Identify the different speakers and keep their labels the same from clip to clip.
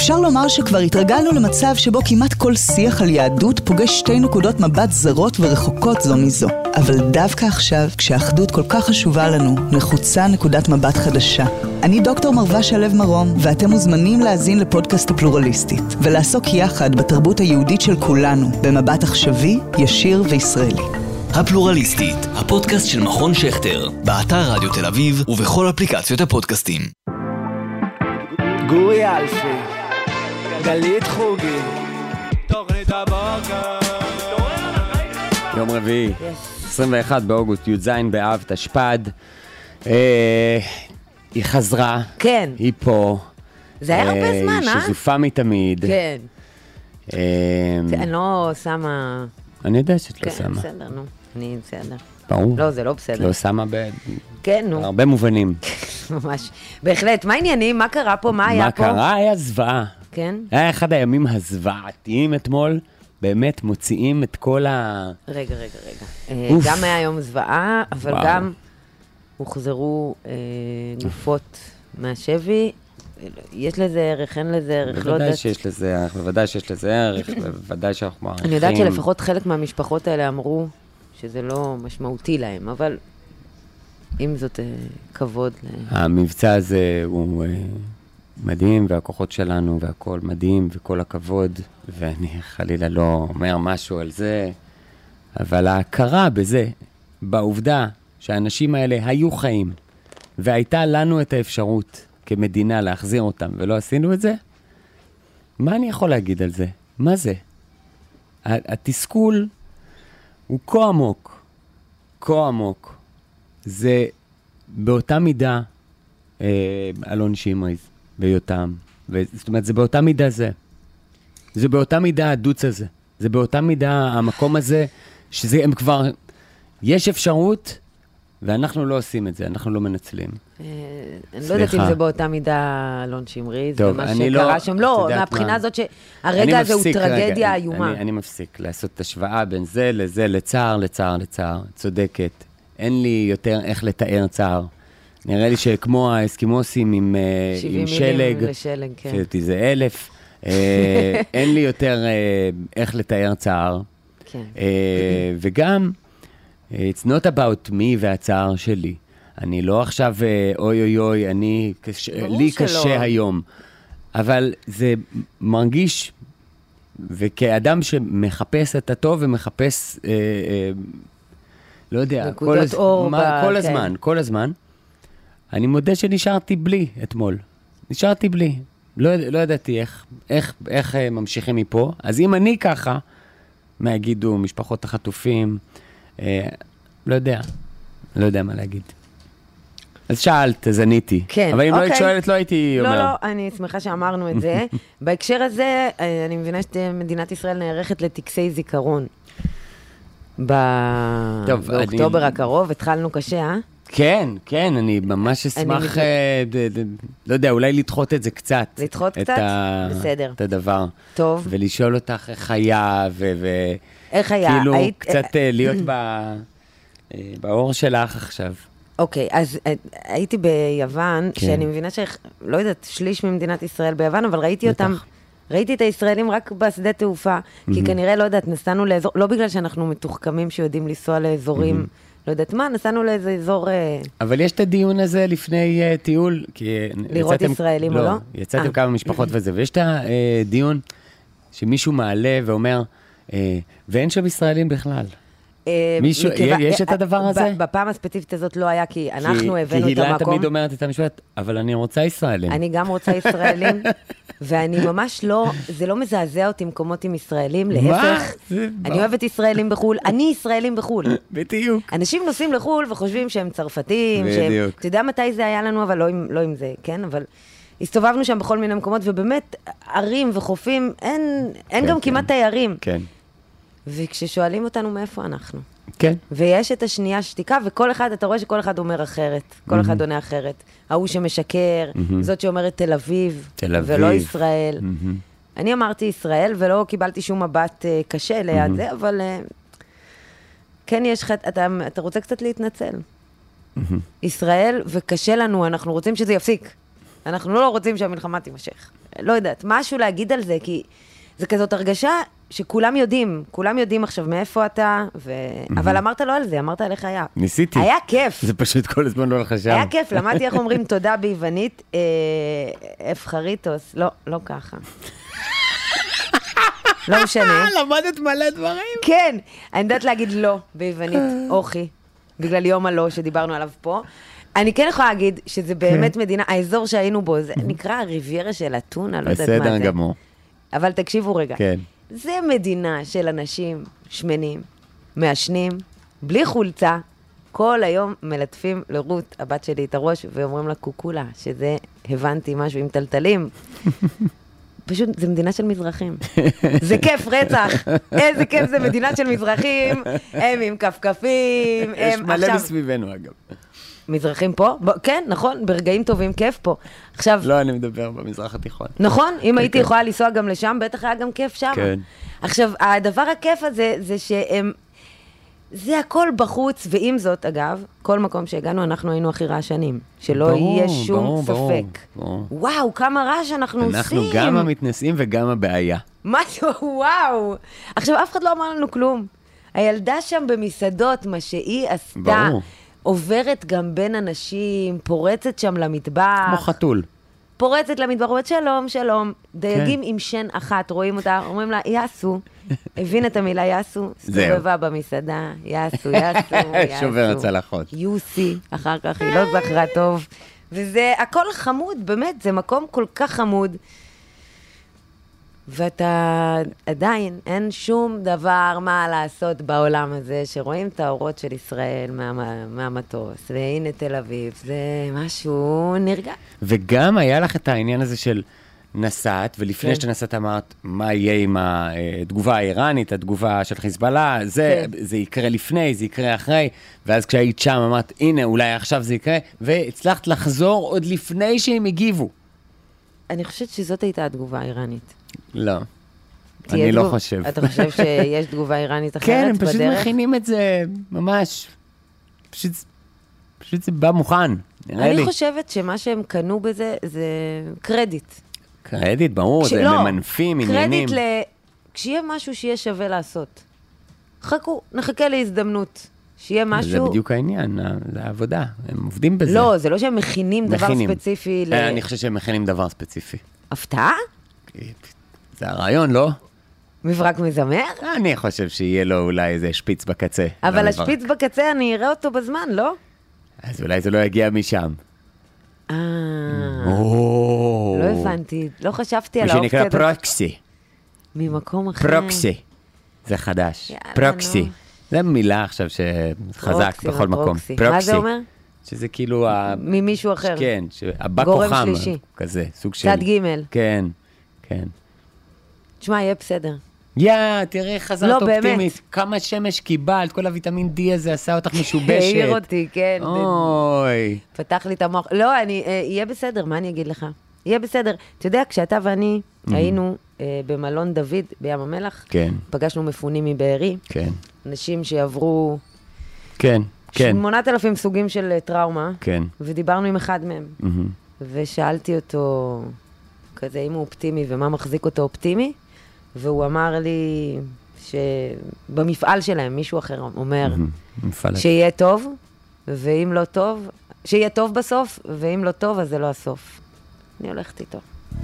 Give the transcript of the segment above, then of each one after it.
Speaker 1: אפשר לומר שכבר התרגלנו למצב שבו כמעט כל שיח על יהדות פוגש שתי נקודות מבט זרות ורחוקות זו מזו. אבל דווקא עכשיו, כשהאחדות כל כך חשובה לנו, נחוצה נקודת מבט חדשה. אני דוקטור מרווה שלו מרום, ואתם מוזמנים להאזין לפודקאסט הפלורליסטית, ולעסוק יחד בתרבות היהודית של כולנו, במבט עכשווי, ישיר וישראלי.
Speaker 2: הפלורליסטית, הפודקאסט של מכון שכתר, באתר רדיו תל אביב ובכל אפליקציות הפודקאסטים.
Speaker 3: גורי אלפי, גלית חוגי, תוכנית הבוקר.
Speaker 4: יום רביעי, 21 באוגוסט, י"ז באב תשפ"ד. היא חזרה,
Speaker 5: כן.
Speaker 4: היא פה.
Speaker 5: זה היה הרבה זמן,
Speaker 4: היא שזופה מתמיד.
Speaker 5: כן. אני לא שמה...
Speaker 4: אני יודע שאת לא
Speaker 5: כן,
Speaker 4: שמה.
Speaker 5: בסדר, נו. אני בסדר.
Speaker 4: ברור.
Speaker 5: לא, זה לא בסדר.
Speaker 4: לא שמה
Speaker 5: כן, נו.
Speaker 4: בהרבה מובנים.
Speaker 5: ממש. בהחלט, מה העניינים? מה קרה פה? מה היה פה?
Speaker 4: מה קרה? היה זוועה.
Speaker 5: כן?
Speaker 4: היה אחד הימים הזוועתיים אתמול. באמת מוציאים את כל
Speaker 5: רגע. גם היה יום זוועה, אבל גם הוחזרו גופות מהשבי. יש לזה ערך, אין לזה ערך, לא יודעת.
Speaker 4: בוודאי שיש לזה ערך, בוודאי שיש לזה ערך, בוודאי שאנחנו מעריכים.
Speaker 5: אני יודעת שלפחות חלק מהמשפחות האלה אמרו שזה לא משמעותי להם, אבל עם זאת כבוד.
Speaker 4: המבצע הזה הוא מדהים, והכוחות שלנו והכל מדהים, וכל הכבוד, ואני חלילה לא אומר משהו על זה, אבל ההכרה בזה, בעובדה שהאנשים האלה היו חיים, והייתה לנו את האפשרות כמדינה להחזיר אותם, ולא עשינו את זה, מה אני יכול להגיד על זה? מה זה? התסכול הוא כה עמוק. זה באותה מידה אלון שמריז ויותם. זאת אומרת, זה באותה מידה זה. זה באותה מידה הדוץ הזה. זה באותה מידה המקום הזה, שזה הם כבר, יש אפשרות, ואנחנו לא עושים את זה, אנחנו לא מנצלים.
Speaker 5: אני לא יודעת אם זה באותה מידה אלון שמריז, ומה שקרה שם. לא, מהבחינה הזאת שהרגע הזה הוא טרגדיה איומה.
Speaker 4: אני מפסיק לעשות את השוואה בין זה לזה, לצער, צודקת. אין לי יותר איך לתאר צער. נראה לי שכמו האסקימוסים עם שלג,
Speaker 5: כן.
Speaker 4: זה 1,000, אין לי יותר איך לתאר צער.
Speaker 5: כן.
Speaker 4: וגם, it's not about me והצער שלי. אני לא עכשיו, אוי, לי קשה היום. אבל זה מרגיש, וכאדם שמחפש את הטוב ומחפש, לא יודע, כל הזמן, אני מודה שנשארתי בלי אתמול. נשארתי בלי. לא ידעתי איך ממשיכים מפה. אז אם אני ככה, מה יגידו משפחות החטופים, לא יודע מה להגיד. אז שאלת, אז עניתי.
Speaker 5: כן,
Speaker 4: אבל אם לא היית שואלת, לא הייתי אומר.
Speaker 5: לא, אני שמחה שאמרנו את זה. בהקשר הזה, אני מבינה שמדינת ישראל נערכת לטקסי זיכרון. באוקטובר הקרוב, התחלנו קשה,
Speaker 4: כן, אני ממש אשמח, לא יודע, אולי לדחות את זה קצת.
Speaker 5: לדחות קצת? בסדר.
Speaker 4: את הדבר.
Speaker 5: טוב.
Speaker 4: ולשאול אותך איך היה,
Speaker 5: איך היה?
Speaker 4: כאילו קצת להיות באור שלך עכשיו.
Speaker 5: אוקיי, אז הייתי ביוון, שאני מבינה לא יודעת, שליש ממדינת ישראל ביוון, אבל ראיתי את הישראלים רק בשדה תעופה, כי כנראה, לא יודעת, נסענו לאזור, לא בגלל שאנחנו מתוחכמים שיודעים לנסוע לאזורים, לא יודעת מה, נסענו לאיזה אזור...
Speaker 4: אבל יש את הדיון הזה לפני טיול, כי...
Speaker 5: לראות ישראלים או לא?
Speaker 4: יצאתם כמה משפחות וזה, ויש את הדיון שמישהו מעלה ואומר, ואין שם ישראלים בכלל. יש את הדבר הזה?
Speaker 5: בפעם הספציפית הזאת לא היה, כי אנחנו הבאנו את המקום.
Speaker 4: כי תמיד אומרת את המשפט, אבל אני רוצה ישראלים.
Speaker 5: אני גם רוצה ישראלים, ואני ממש לא, זה לא מזעזע אותי מקומות עם ישראלים, להפך. אני אוהבת ישראלים בחול, אני ישראלים בחול.
Speaker 4: בדיוק.
Speaker 5: אנשים נוסעים לחול וחושבים שהם צרפתים,
Speaker 4: בדיוק.
Speaker 5: אתה יודע מתי זה היה לנו, אבל לא עם זה, כן? אבל הסתובבנו שם בכל מיני מקומות, ובאמת ערים וחופים, אין גם כמעט תיירים.
Speaker 4: כן.
Speaker 5: וכששואלים אותנו מאיפה אנחנו.
Speaker 4: כן.
Speaker 5: ויש את השנייה שתיקה, וכל אחד, אתה רואה שכל אחד אומר אחרת. כל אחד עונה אחרת. ההוא שמשקר, זאת שאומרת תל אביב, ולא ישראל. אני אמרתי ישראל, ולא קיבלתי שום מבט קשה ליד זה, אבל כן יש לך, אתה רוצה קצת להתנצל. ישראל, וקשה לנו, אנחנו רוצים שזה יפסיק. אנחנו לא רוצים שהמלחמה תימשך. לא יודעת, משהו להגיד על זה, כי זה כזאת הרגשה שכולם יודעים עכשיו מאיפה אתה, אבל אמרת לא על זה, אמרת עליך היה.
Speaker 4: ניסיתי.
Speaker 5: היה כיף.
Speaker 4: זה פשוט כל הזמן לא לך שם.
Speaker 5: היה כיף, למדתי איך אומרים תודה ביוונית, אפחריטוס, לא ככה. לא משנה.
Speaker 4: למדת מלא דברים.
Speaker 5: כן, אני יודעת להגיד לא ביוונית, אוכי, בגלל יום הלא שדיברנו עליו פה. אני כן יכולה להגיד שזה באמת מדינה, האזור שהיינו בו, זה נקרא הריביירה של אתונה, לא יודעת מה זה.
Speaker 4: בסדר גמור.
Speaker 5: אבל תקשיבו רגע.
Speaker 4: כן.
Speaker 5: זה מדינה של אנשים שמנים, מעשנים, בלי חולצה, כל היום מלטפים לרות, הבת שלי, את הראש, ואומרים לה קוקולה, שזה הבנתי משהו עם טלטלים. פשוט, זה מדינה של מזרחים. זה כיף רצח. איזה כיף זה מדינה של מזרחים. הם עם כפכפים.
Speaker 4: יש מלא מסביבנו, אגב.
Speaker 5: מזרחים פה? כן, נכון, ברגעים טובים כיף פה. עכשיו...
Speaker 4: לא, אני מדבר במזרח התיכון.
Speaker 5: נכון, אם הייתי יכולה לנסוע גם לשם, בטח היה גם כיף שם.
Speaker 4: כן.
Speaker 5: עכשיו, הדבר הכיף הזה, זה שהם... זה הכל בחוץ, ועם זאת, אגב, כל מקום שהגענו, אנחנו היינו הכי רעשנים. שלא יהיה שום ספק. וואו, כמה רעש אנחנו עושים.
Speaker 4: אנחנו גם המתנסים וגם הבעיה.
Speaker 5: משהו, וואו. עכשיו, אף אחד לא אמר לנו כלום. הילדה שם במסעדות, מה שהיא עשתה, עוברת גם בין אנשים, פורצת שם למטבח.
Speaker 4: כמו חתול.
Speaker 5: פורצת למטבח, אומרת שלום, שלום. דייגים עם שן אחת, רואים אותה, אומרים לה, יעשו. הבין את המילה יעשו, סתובבה במסעדה, יעשו.
Speaker 4: שובר הצלחות.
Speaker 5: יוסי, אחר כך היא לא זכרה טוב. וזה הכל חמוד, באמת, זה מקום כל כך חמוד. ואתה עדיין, אין שום דבר מה לעשות בעולם הזה, שרואים את האורות של ישראל מהמטוס, והנה תל אביב, זה משהו נרגע.
Speaker 4: וגם היה לך את העניין הזה של נסעת, ולפני שאתה נסעת אמרת, מה יהיה עם התגובה האיראנית, התגובה של חיזבאללה, זה יקרה לפני, זה יקרה אחרי, ואז כשהיית שם אמרת, הנה, אולי עכשיו זה יקרה, והצלחת לחזור עוד לפני שהם הגיבו.
Speaker 5: אני חושבת שזאת הייתה התגובה האיראנית.
Speaker 4: לא, אני לא חושב.
Speaker 5: אתה חושב שיש תגובה איראנית אחרת בדרך?
Speaker 4: כן, הם פשוט מכינים את זה ממש, פשוט זה בא מוכן, נראה לי.
Speaker 5: אני חושבת שמה שהם קנו בזה זה קרדיט.
Speaker 4: קרדיט, ברור, זה ממנפים, עניינים.
Speaker 5: קרדיט כשיהיה משהו שיהיה שווה לעשות. חכו, נחכה להזדמנות. שיהיה משהו...
Speaker 4: זה בדיוק העניין, זה העבודה, הם עובדים בזה.
Speaker 5: לא, זה לא שהם מכינים דבר ספציפי.
Speaker 4: אני חושב שהם מכינים דבר ספציפי.
Speaker 5: הפתעה?
Speaker 4: זה הרעיון, לא?
Speaker 5: מברק מזמר?
Speaker 4: אני חושב שיהיה לו אולי איזה שפיץ בקצה.
Speaker 5: אבל השפיץ בקצה, אני אראה אותו בזמן, לא?
Speaker 4: אז אולי זה לא יגיע משם.
Speaker 5: לא הבנתי, לא חשבתי על האופציה.
Speaker 4: שנקרא פרוקסי.
Speaker 5: ממקום אחר.
Speaker 4: פרוקסי. זה חדש. פרוקסי. זה מילה עכשיו שחזק בכל מקום.
Speaker 5: מה זה אומר?
Speaker 4: שזה כאילו...
Speaker 5: ממישהו אחר.
Speaker 4: כן, הבא כוחם.
Speaker 5: גורם שלישי.
Speaker 4: כזה, סוג של...
Speaker 5: צד ג'.
Speaker 4: כן, כן.
Speaker 5: תשמע, יהיה בסדר.
Speaker 4: תראי, חזרת אופטימית. כמה שמש קיבלת, כל הוויטמין D הזה עשה אותך משובשת.
Speaker 5: העיר אותי, כן.
Speaker 4: אוי.
Speaker 5: פתח לי את המוח. לא, יהיה בסדר, מה אני אגיד לך? יהיה בסדר. אתה יודע, כשאתה ואני היינו במלון דוד בים המלח, פגשנו מפונים מבארי, אנשים שעברו 8,000 סוגים של טראומה, ודיברנו עם אחד מהם, ושאלתי אותו כזה אם הוא אופטימי ומה מחזיק אותו אופטימי, והוא אמר לי שבמפעל שלהם מישהו אחר אומר שיהיה טוב, ואם לא טוב, שיהיה טוב בסוף, ואם לא טוב אז זה לא הסוף. אני הולכת איתו.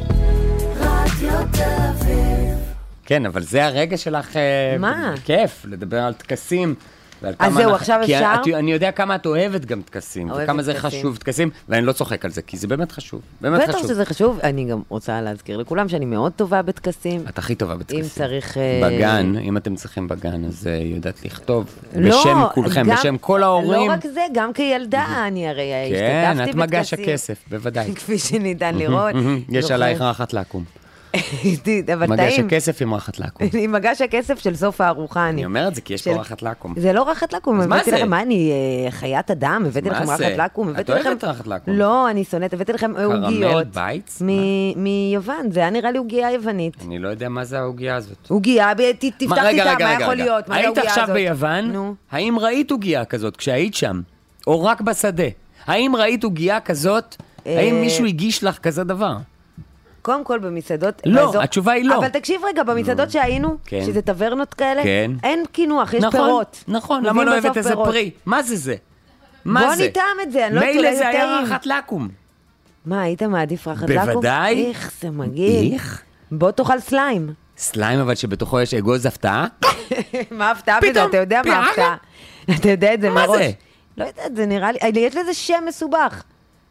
Speaker 4: כן, אבל זה הרגע שלך...
Speaker 5: מה?
Speaker 4: כיף, לדבר על טקסים.
Speaker 5: אז זהו, עכשיו אפשר?
Speaker 4: כי אני יודע כמה את אוהבת גם טקסים, וכמה זה חשוב טקסים, ואני לא צוחק על זה, כי זה באמת חשוב.
Speaker 5: בטח שזה חשוב. אני גם רוצה להזכיר לכולם שאני מאוד טובה בטקסים.
Speaker 4: את הכי טובה בטקסים.
Speaker 5: אם צריך...
Speaker 4: בגן, אם אתם צריכים בגן, אז יודעת לכתוב בשם כולכם, בשם כל ההורים.
Speaker 5: לא רק זה, גם כילדה, אני הרי השתתפתי בטקסים.
Speaker 4: כן, את מגש הכסף, בוודאי.
Speaker 5: כפי שניתן לראות.
Speaker 4: יש עלייך רחת לקום. מגש הכסף עם רחת לקום.
Speaker 5: עם מגש הכסף של סוף הארוחה.
Speaker 4: אני אומר את זה כי יש פה רחת לקום.
Speaker 5: זה לא רחת לקום.
Speaker 4: אז מה זה?
Speaker 5: מה, אני חיית אדם? הבאתי לכם רחת לקום.
Speaker 4: את אוהבת רחת לקום?
Speaker 5: לא, אני שונאת. הבאתי לכם עוגיות.
Speaker 4: קרמל בייץ?
Speaker 5: מיוון. זה היה נראה לי עוגיה יוונית.
Speaker 4: אני לא יודע מה זה העוגיה הזאת.
Speaker 5: עוגיה, תפתח איתה, מה יכול להיות?
Speaker 4: היית עכשיו ביוון? האם ראית עוגיה כזאת כשהיית שם? או רק בשדה? האם ראית עוגיה כזאת? האם מישהו הגיש לך כזה דבר?
Speaker 5: קודם כל במסעדות...
Speaker 4: לא, התשובה היא לא.
Speaker 5: אבל תקשיב רגע, במסעדות שהיינו, שזה טברנות כאלה, אין קינוח, יש פירות.
Speaker 4: נכון, למה לא אוהבת איזה פרי? מה זה?
Speaker 5: בוא ניתן את זה, אני לא יודעת,
Speaker 4: מילא זה היה רחת לקום.
Speaker 5: מה, היית מעדיף רחת לקום?
Speaker 4: בוודאי.
Speaker 5: איך, זה מגעיל. בוא תאכל סליים.
Speaker 4: סליים, אבל שבתוכו יש אגוז הפתעה?
Speaker 5: מה הפתעה בזה? אתה יודע מה הפתעה. אתה יודע את זה מראש.
Speaker 4: מה זה?
Speaker 5: לא יודעת, זה נראה לי, יש לזה שם מסובך.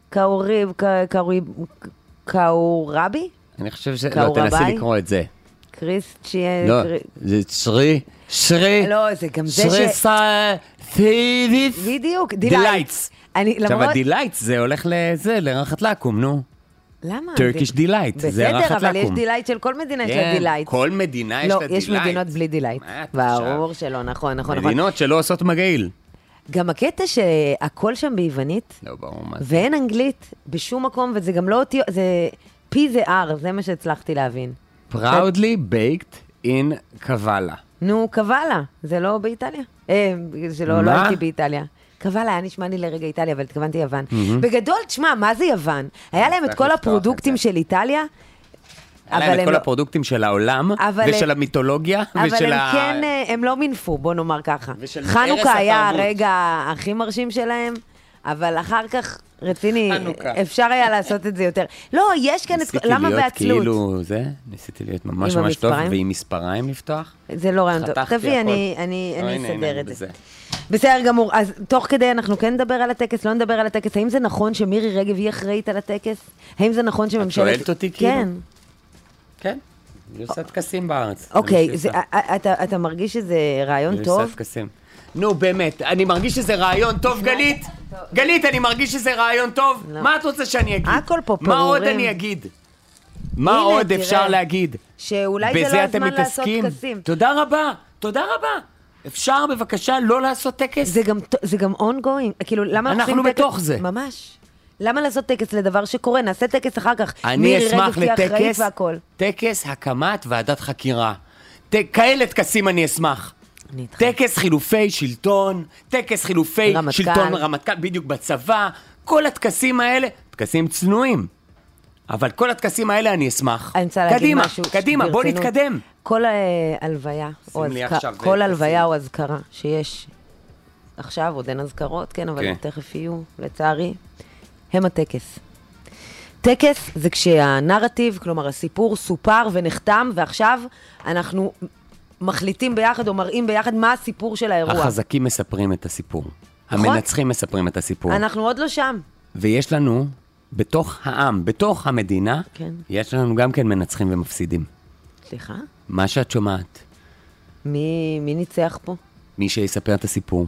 Speaker 5: קאורבי?
Speaker 4: אני חושב לא, תנסי לקרוא את זה. לא, זה שרי.
Speaker 5: לא, זה גם זה בדיוק,
Speaker 4: דילייטס. עכשיו, הדילייטס זה הולך לרחת לקום, נו.
Speaker 5: למה?
Speaker 4: טרקיש דילייט, זה רחת לקום.
Speaker 5: בסדר, אבל יש דילייט של כל מדינה יש לה דילייט.
Speaker 4: כל מדינה יש לה דילייט.
Speaker 5: לא, יש מדינות בלי דילייט. ברור שלא, נכון.
Speaker 4: מדינות שלא עושות מגעיל.
Speaker 5: גם הקטע שהכל שם ביוונית,
Speaker 4: לא, ברור מה.
Speaker 5: ואין אנגלית בשום מקום, וזה גם לא אותי, זה פי זה R, זה מה שהצלחתי להבין.
Speaker 4: Proudly baked in קוואלה.
Speaker 5: נו, קוואלה, זה לא באיטליה. לא הייתי באיטליה. קוואלה היה נשמע לי לרגע איטליה, אבל התכוונתי יוון. בגדול, תשמע, מה זה יוון? היה להם את כל הפרודוקטים של איטליה,
Speaker 4: היה להם את כל הפרודוקטים של העולם, ושל המיתולוגיה,
Speaker 5: אבל הם כן, הם לא מינפו, בוא נאמר ככה. חנוכה היה הרגע הכי מרשים שלהם, אבל אחר כך, רציני, אפשר היה לעשות את זה יותר. לא, יש כאן את... למה בעצלות?
Speaker 4: ניסיתי להיות כאילו זה, ניסיתי להיות ממש ממש טוב, ועם מספריים לפתוח.
Speaker 5: זה לא רעיון טוב. תביא, אני אסדר את זה. בסדר גמור, אז תוך כדי אנחנו כן נדבר על הטקס, לא נדבר על הטקס. האם זה נכון שמירי רגב היא אחראית על הטקס? האם זה נכון שממשלת...
Speaker 4: את שואלת אותי כאילו?
Speaker 5: כן.
Speaker 4: כן, היא עושה טקסים בארץ.
Speaker 5: אוקיי, אתה מרגיש שזה רעיון טוב?
Speaker 4: היא עושה טקסים. נו, באמת, אני מרגיש שזה רעיון טוב, גלית? גלית, אני מרגיש שזה רעיון טוב? מה את רוצה שאני אגיד?
Speaker 5: הכל פה
Speaker 4: מה עוד אני אגיד? מה עוד אפשר להגיד?
Speaker 5: שאולי זה לא הזמן לעשות טקסים.
Speaker 4: תודה רבה, תודה רבה. אפשר בבקשה לא לעשות טקס?
Speaker 5: זה גם ongoing, כאילו למה...
Speaker 4: אנחנו בתוך זה.
Speaker 5: ממש. למה לעשות טקס לדבר שקורה? נעשה טקס אחר כך.
Speaker 4: אני אשמח לטקס, טקס הקמת ועדת חקירה. כאלה טקסים אני אשמח. טקס חילופי שלטון, טקס חילופי שלטון רמטכ"ל, בדיוק בצבא, כל הטקסים האלה, טקסים צנועים. אבל כל הטקסים האלה אני אשמח. קדימה, קדימה, בוא נתקדם.
Speaker 5: כל הלוויה או הזכרה שיש עכשיו, עוד אין הזכרות, כן, אבל תכף יהיו, לצערי, הם הטקס. טקס זה כשהנרטיב, כלומר הסיפור סופר ונחתם, ועכשיו אנחנו מחליטים ביחד או מראים ביחד מה הסיפור של האירוע.
Speaker 4: החזקים מספרים את הסיפור. המנצחים מספרים את הסיפור.
Speaker 5: אנחנו עוד לא שם.
Speaker 4: ויש לנו, בתוך העם, בתוך המדינה, יש לנו גם כן מנצחים ומפסידים.
Speaker 5: סליחה?
Speaker 4: מה שאת שומעת.
Speaker 5: מי ניצח פה?
Speaker 4: מי שיספר את הסיפור.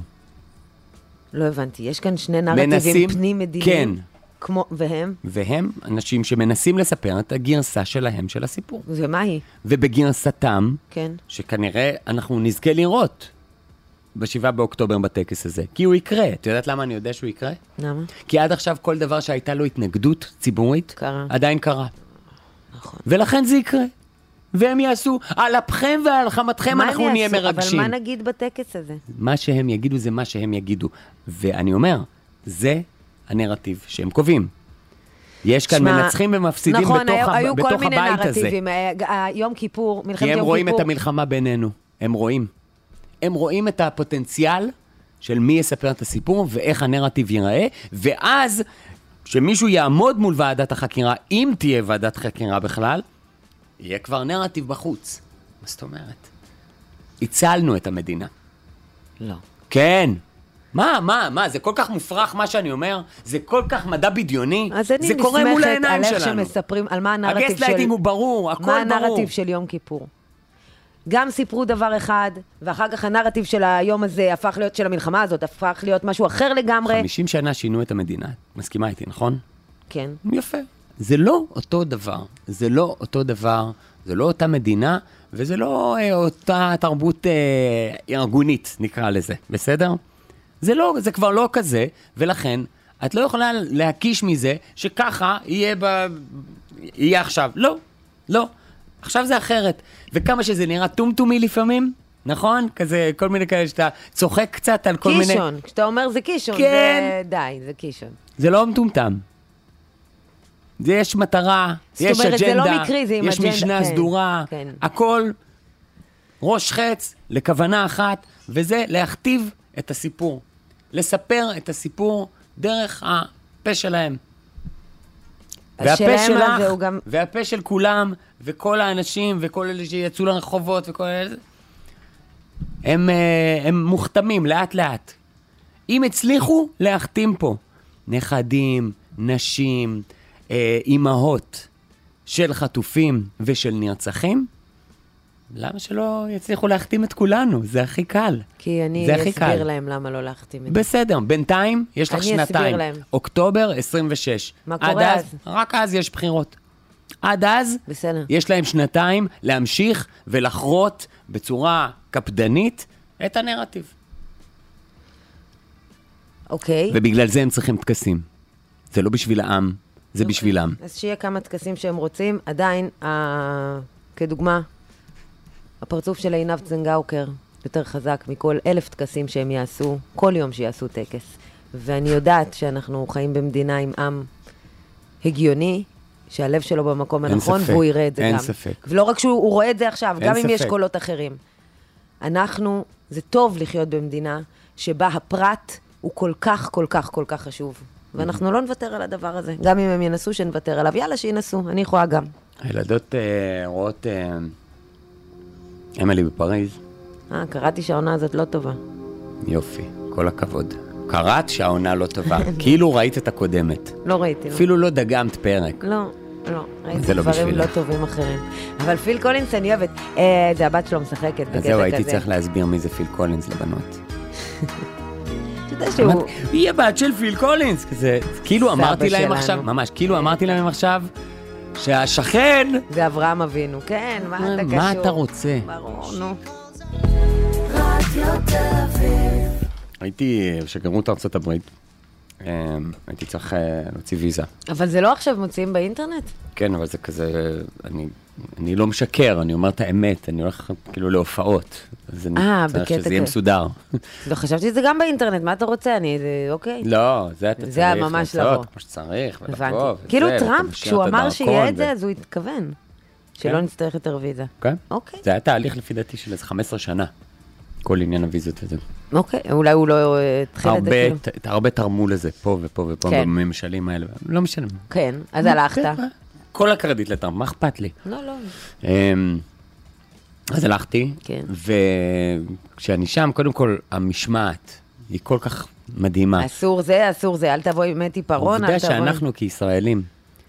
Speaker 5: לא הבנתי, יש כאן שני נרטיבים פנים מדיניים. כן. כמו, והם?
Speaker 4: והם אנשים שמנסים לספר את הגרסה שלהם של הסיפור.
Speaker 5: ומה היא?
Speaker 4: ובגרסתם,
Speaker 5: כן.
Speaker 4: שכנראה אנחנו נזכה לראות ב7 באוקטובר בטקס הזה. כי הוא יקרה. את יודעת למה אני יודע שהוא יקרה?
Speaker 5: למה?
Speaker 4: כי עד עכשיו כל דבר שהייתה לו התנגדות ציבורית, עדיין קרה.
Speaker 5: נכון.
Speaker 4: ולכן זה יקרה. והם יעשו, על אפכם ועל חמתכם אנחנו נהיה מרגשים.
Speaker 5: אבל מה נגיד בטקס הזה?
Speaker 4: מה שהם יגידו זה מה שהם יגידו. ואני אומר, זה הנרטיב שהם קובעים. יש כאן מנצחים ומפסידים בתוך הבית הזה.
Speaker 5: נכון, היו כל מיני נרטיבים. יום כיפור, מלחמת יום כיפור.
Speaker 4: כי הם רואים את המלחמה בינינו. הם רואים. הם רואים את הפוטנציאל של מי יספר את הסיפור ואיך הנרטיב ייראה, ואז שמישהו יעמוד מול ועדת החקירה, אם תהיה ועדת חקירה בכלל, יהיה כבר נרטיב בחוץ. מה זאת אומרת? הצלנו את המדינה.
Speaker 5: לא.
Speaker 4: כן. מה? זה כל כך מופרך מה שאני אומר? זה כל כך מדע בדיוני? זה קורה מול העיניים שלנו.
Speaker 5: אז אני נסמכת על איך שמספרים, על מה הנרטיב של...
Speaker 4: הגסט לייטינג הוא ברור, הכל ברור.
Speaker 5: מה הנרטיב של יום כיפור. גם סיפרו דבר אחד, ואחר כך הנרטיב של היום הזה הפך להיות, של המלחמה הזאת, הפך להיות משהו אחר לגמרי.
Speaker 4: 50 שנה שינו את המדינה. מסכימה איתי, נכון?
Speaker 5: כן.
Speaker 4: יפה. זה לא אותו דבר. זה לא אותו דבר. זה לא אותה מדינה, וזה לא אותה תרבות ארגונית, נקרא לזה. בסדר? זה כבר לא כזה, ולכן את לא יכולה להקיש מזה שככה יהיה עכשיו. לא. עכשיו זה אחרת. וכמה שזה נראה טומטומי לפעמים, נכון? כזה, כל מיני כאלה שאתה צוחק קצת על כל מיני...
Speaker 5: קישון, כשאתה אומר זה קישון,
Speaker 4: כן.
Speaker 5: זה די, זה קישון.
Speaker 4: זה לא מטומטם. יש מטרה, יש אג'נדה,
Speaker 5: זה לא מקרי, זה עם
Speaker 4: יש
Speaker 5: אג'נדה.
Speaker 4: משנה סדורה, הכל ראש חץ לכוונה אחת, וזה להכתיב את הסיפור. לספר את הסיפור דרך הפה שלהם. והפה שלך, והפה של כולם, וכל האנשים, וכל אלה שיצאו לרחובות, וכל אלה, הם מוכתמים לאט לאט. אם הצליחו להחתים פה נכדים, נשים, אימהות של חטופים ושל נרצחים, למה שלא יצליחו להחתים את כולנו? זה הכי קל.
Speaker 5: כי אני אסביר להם למה לא להחתים את זה.
Speaker 4: בסדר, בינתיים יש לך שנתיים. אוקטובר 26.
Speaker 5: מה קורה אז?
Speaker 4: רק אז יש בחירות. עד אז
Speaker 5: בסדר.
Speaker 4: יש להם שנתיים להמשיך ולחרות בצורה קפדנית את הנרטיב.
Speaker 5: אוקיי.
Speaker 4: ובגלל זה הם צריכים תקסים. זה לא בשביל העם, זה בשבילם.
Speaker 5: אז שיהיה כמה תקסים שהם רוצים. עדיין, כדוגמה, הפרצוף של עינב צנגאוקר יותר חזק מכל 1,000 תקסים שהם יעשו, כל יום שיעשו טקס. ואני יודעת שאנחנו חיים במדינה עם עם הגיוני, שהלב שלו במקום הנכון, והוא יראה את זה גם.
Speaker 4: אין ספק.
Speaker 5: ולא רק שהוא רואה את זה עכשיו, גם אם יש קולות אחרים. זה טוב לחיות במדינה שבה הפרט הוא כל כך, כל כך, כל כך חשוב. ואנחנו לא נוותר על הדבר הזה. גם אם הם ינסו שנוותר עליו, יאללה שינסו, אני יכולה גם.
Speaker 4: הילדות רואות אמילי בפריז.
Speaker 5: קראתי שהעונה הזאת לא טובה.
Speaker 4: יופי, כל הכבוד. קראת שהעונה לא טובה. כאילו ראית את הקודמת.
Speaker 5: לא ראיתי.
Speaker 4: אפילו לא דגמת פרק.
Speaker 5: לא. ראיתי דברים לא טובים אחרים. אבל פיל קולינס אני אוהבת. זה הבת שלו משחקת בקטע כזה.
Speaker 4: אז זהו, הייתי צריך להסביר מי זה פיל קולינס לבנות.
Speaker 5: שהוא...
Speaker 4: היא הבת של פיל קולינס. כזה, כאילו אמרתי להם עכשיו, ממש, כאילו אמרתי להם עכשיו, שהשכן...
Speaker 5: זה אברהם אבינו, כן, מה אתה קשור?
Speaker 4: מה אתה רוצה?
Speaker 5: ברור, נו.
Speaker 4: הייתי בשגרירות ארצות הברית, הייתי צריך להוציא ויזה.
Speaker 5: אבל זה לא עכשיו מוציאים באינטרנט?
Speaker 4: כן, אבל זה כזה, אני לא משקר, אני אומר את האמת, אני הולך כאילו להופעות. אז אני צריך שזה יהיה מסודר.
Speaker 5: לא, חשבתי שזה גם באינטרנט, מה אתה רוצה? אוקיי.
Speaker 4: לא, זה אתה צריך לעשות, כמו שצריך, ולבוא.
Speaker 5: כאילו טראמפ, כשהוא אמר שיהיה את זה, אז הוא התכוון. שלא נצטרך יותר ויזה.
Speaker 4: כן. זה היה תהליך לפי דעתי של איזה 15 שנה. כל עניין הוויזות הזה.
Speaker 5: אוקיי, אולי הוא לא התחיל את זה כאילו.
Speaker 4: הרבה תרמו לזה, פה ופה ופה, בממשלים האלה. לא משנה.
Speaker 5: כן, אז הלכת.
Speaker 4: כל הקרדיט לטראמפ, מה אכפת לי?
Speaker 5: לא.
Speaker 4: אז הלכתי, וכשאני שם, קודם כל, המשמעת היא כל כך מדהימה.
Speaker 5: אסור זה, אל תבואי עם עיפרון,
Speaker 4: עובדה שאנחנו כישראלים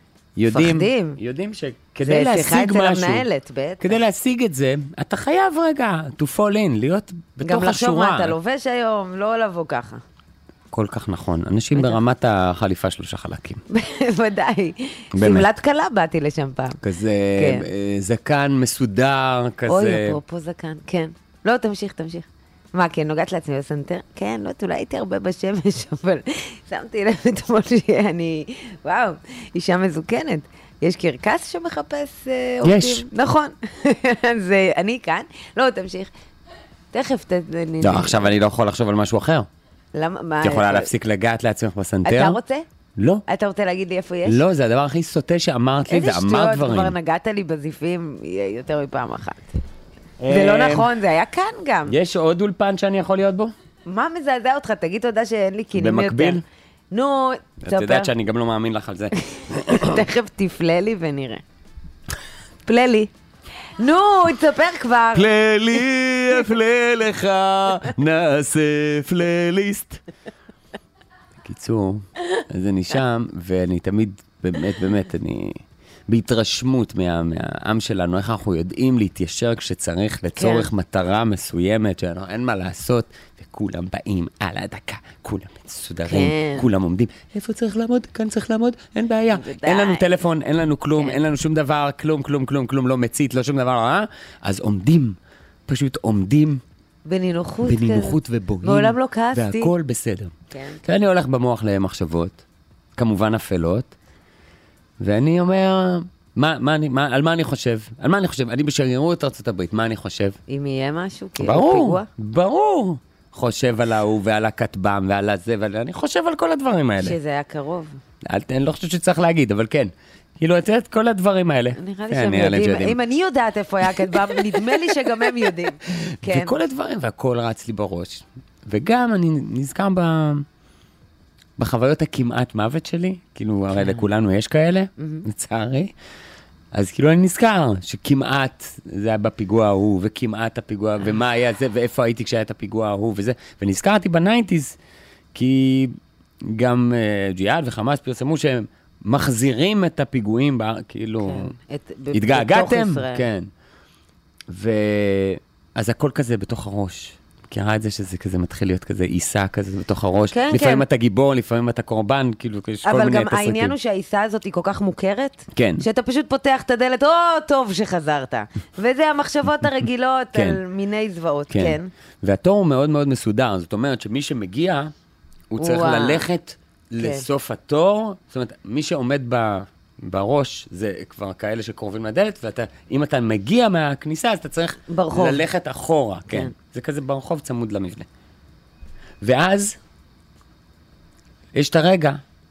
Speaker 4: יודעים שכדי להשיג משהו, כדי להשיג את זה, אתה חייב רגע to fall in, להיות בתוך השורה.
Speaker 5: גם לחשוב מה אתה לובש היום, לא לבוא ככה.
Speaker 4: כל כך נכון. אנשים ברמת החליפה 3 חלקים.
Speaker 5: ודאי. סמלת קלה באתי לשם פעם.
Speaker 4: כזה זקן מסודר, כזה...
Speaker 5: אוי, אפרופו זקן, כן. לא, תמשיך. מה, כן, נוגעת לעצמי בסנטר? כן, לא, אולי הייתי הרבה בשמש, אבל שמתי לב אתמול שאני, וואו, אישה מזוקנת. יש קרקס שמחפש עובדים?
Speaker 4: יש.
Speaker 5: נכון. אז אני כאן. לא, תמשיך. תכף
Speaker 4: לא, עכשיו אני לא יכול לחשוב על משהו אחר.
Speaker 5: למה?
Speaker 4: את יכולה להפסיק לגעת לעצמך בסנטר?
Speaker 5: אתה רוצה?
Speaker 4: לא.
Speaker 5: אתה רוצה להגיד לי איפה יש?
Speaker 4: לא, זה הדבר הכי סוטה שאמרת לי, ואמרת דברים.
Speaker 5: איזה שטויות, כבר נגעת לי בזיפים יותר מפעם אחת. זה לא נכון, זה היה כאן גם.
Speaker 4: יש עוד אולפן שאני יכול להיות בו?
Speaker 5: מה מזעזע אותך? תגיד תודה שאין לי קינים יותר.
Speaker 4: במקביל?
Speaker 5: נו,
Speaker 4: את יודעת שאני גם לא מאמין לך על זה.
Speaker 5: תכף תפלה לי ונראה. פלה לי. נו, תספר כבר.
Speaker 4: פלה לי, אפלה לך, נעשה פלייליסט. בקיצור, אז אני שם, ואני תמיד, באמת, אני בהתרשמות מהעם שלנו, איך אנחנו יודעים להתיישר כשצריך לצורך מטרה מסוימת, שאין מה לעשות, וכולם באים על הדקה, כולם מסודרים, כולם עומדים, איפה צריך לעמוד? כאן צריך לעמוד? אין בעיה. אין לנו טלפון, אין לנו כלום, אין לנו שום דבר, כלום, לא מצית, לא שום דבר, אז עומדים, פשוט עומדים,
Speaker 5: בנינוחות
Speaker 4: ובוהים,
Speaker 5: מעולם לא כעסתי.
Speaker 4: והכל בסדר. ואני הולך במוח למחשבות, כמובן אפלות, ואני אומר, על מה אני חושב? אני בשגרירות ארצות הברית, מה אני חושב?
Speaker 5: אם יהיה משהו?
Speaker 4: ברור. חושב על ההוא ועל הכתבם ועל הזה, ואני חושב על כל הדברים האלה.
Speaker 5: שזה היה קרוב.
Speaker 4: אני לא חושב שצריך להגיד, אבל כן. כאילו, את יודעת, כל הדברים האלה.
Speaker 5: נראה לי שהם יודעים. אם אני יודעת איפה היה הכתבם, נדמה לי שגם הם יודעים.
Speaker 4: וכל הדברים, והכל רץ לי בראש. וגם אני נזכר בחוויות הכמעט מוות שלי, כאילו, הרי לכולנו יש כאלה, לצערי. אז כאילו אני נזכר שכמעט זה היה בפיגוע ההוא, וכמעט הפיגוע, ומה היה זה, ואיפה הייתי כשהיה את הפיגוע ההוא, וזה. ונזכרתי בניינטיז, כי גם ג'יהאד וחמאס פרסמו שהם מחזירים את הפיגועים, כאילו, התגעגעתם? כן. אז הכל כזה בתוך הראש. מכירה את זה שזה כזה מתחיל להיות כזה עיסה כזה בתוך הראש.
Speaker 5: כן,
Speaker 4: לפעמים
Speaker 5: כן.
Speaker 4: אתה גיבור, לפעמים אתה קורבן, כאילו יש כל מיני תסריטים.
Speaker 5: אבל גם העניין הוא שהעיסה הזאת היא כל כך מוכרת,
Speaker 4: כן.
Speaker 5: שאתה פשוט פותח את הדלת, טוב שחזרת. וזה המחשבות הרגילות
Speaker 4: כן.
Speaker 5: על מיני זוועות,
Speaker 4: כן.
Speaker 5: כן.
Speaker 4: והתור הוא מאוד מאוד מסודר, זאת אומרת שמי שמגיע, הוא צריך ללכת לסוף התור, זאת אומרת, מי שעומד בראש, זה כבר כאלה שקרובים לדלת, ואם אתה מגיע מהכניסה, אז אתה צריך
Speaker 5: ברחוב.
Speaker 4: ללכת אחורה, כן. זה כזה ברחוב צמוד למבנה. ואז, יש את הרגע,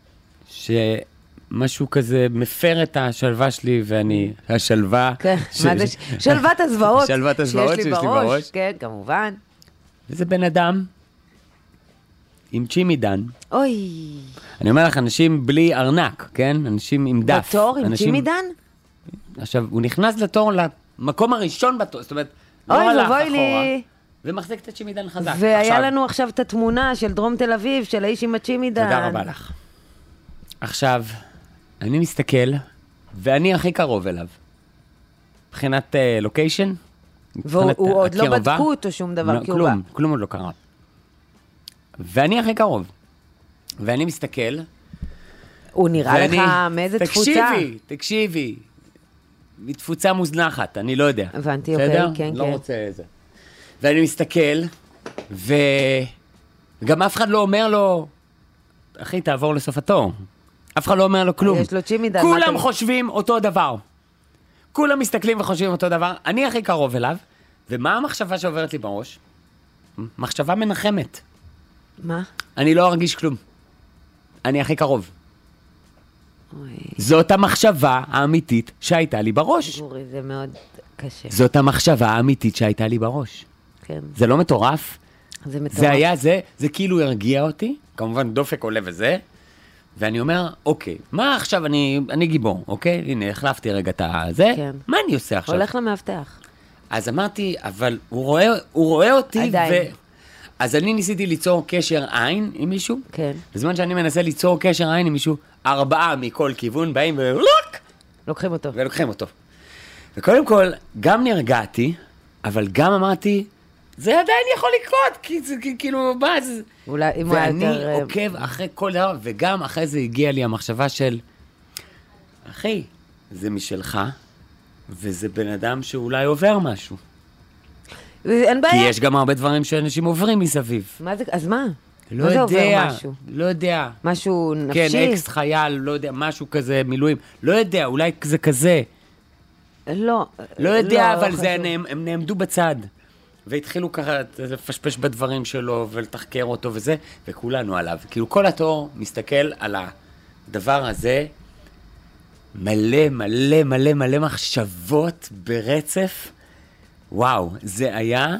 Speaker 4: שמשהו כזה מפר את השלווה שלי, ואני, השלווה...
Speaker 5: כן, מה זה? שלוות הזוועות.
Speaker 4: שלוות הזוועות שיש לי בראש.
Speaker 5: כן, כמובן.
Speaker 4: וזה בן אדם, עם צ'ימידן.
Speaker 5: אוי.
Speaker 4: אני אומר לך, אנשים בלי ארנק, כן? אנשים עם דף.
Speaker 5: בתור עם צ'ימידן?
Speaker 4: עכשיו, הוא נכנס לתור למקום הראשון בתור, זאת אומרת, לא הלך אחורה, ומחזיק את הצ'ימידן חזק.
Speaker 5: והיה לנו עכשיו את התמונה של דרום תל אביב, של האיש עם הצ'ימידן.
Speaker 4: תודה רבה לך. עכשיו, אני מסתכל, ואני הכי קרוב אליו. מבחינת לוקיישן,
Speaker 5: והוא עוד לא בדקו אותו שום דבר, כי הוא בא.
Speaker 4: כלום עוד לא קרה. ואני הכי קרוב. ואני מסתכל.
Speaker 5: הוא נראה לך מאיזה תפוצה?
Speaker 4: תקשיבי. מתפוצה מוזנחת, אני לא יודע.
Speaker 5: הבנתי, אוקיי, כן.
Speaker 4: לא רוצה איזה. ואני מסתכל, וגם אף אחד לא אומר לו, אחי, תעבור לסוף התור. אף אחד לא אומר לו כלום.
Speaker 5: יש לו צ'ימידן.
Speaker 4: כולם חושבים אותו דבר. כולם מסתכלים וחושבים אותו דבר. אני הכי קרוב אליו, ומה המחשבה שעוברת לי בראש? מחשבה מנחמת.
Speaker 5: מה?
Speaker 4: אני לא ארגיש כלום. אני הכי קרוב.
Speaker 5: אוי.
Speaker 4: זאת המחשבה האמיתית שהייתה לי בראש.
Speaker 5: גורי, זה מאוד קשה.
Speaker 4: זאת המחשבה האמיתית שהייתה לי בראש.
Speaker 5: כן.
Speaker 4: זה לא מטורף?
Speaker 5: זה מטורף.
Speaker 4: זה היה זה כאילו הרגיע אותי, כמובן דופק עולה וזה, ואני אומר, אוקיי, מה עכשיו אני גיבור, אוקיי? הנה, החלפתי רגע את זה, כן. מה אני עושה עכשיו?
Speaker 5: הולך למאבטח.
Speaker 4: אז אמרתי, אבל הוא רואה אותי,
Speaker 5: עדיין.
Speaker 4: אז אני ניסיתי ליצור קשר עין עם מישהו,
Speaker 5: כן.
Speaker 4: בזמן שאני מנסה ליצור קשר עין עם מישהו, 4 מכל כיוון באים
Speaker 5: לוקחים אותו.
Speaker 4: ולוקחים אותו. וקודם כל, גם נרגעתי, אבל גם אמרתי, זה עדיין יכול לקרות, כי זה כאילו, מה זה...
Speaker 5: אולי אם הוא היה יותר...
Speaker 4: ואני עוקב אחרי כל דבר, וגם אחרי זה הגיעה לי המחשבה של, אחי, זה משלך, וזה בן אדם שאולי עובר משהו.
Speaker 5: אין בעיה.
Speaker 4: כי יש גם הרבה דברים שאנשים עוברים מסביב.
Speaker 5: מה זה, אז מה?
Speaker 4: לא יודע, לא יודע.
Speaker 5: משהו נפשי?
Speaker 4: כן, אקס חייל, לא יודע, משהו כזה, מילואים. לא יודע, אולי זה כזה.
Speaker 5: לא.
Speaker 4: לא יודע, אבל הם נעמדו בצד. והתחילו ככה לפשפש בדברים שלו, ולתחקר אותו וזה, וכולנו עליו. כאילו כל התור מסתכל על הדבר הזה, מלא, מלא, מלא, מלא מחשבות ברצף. וואו, זה היה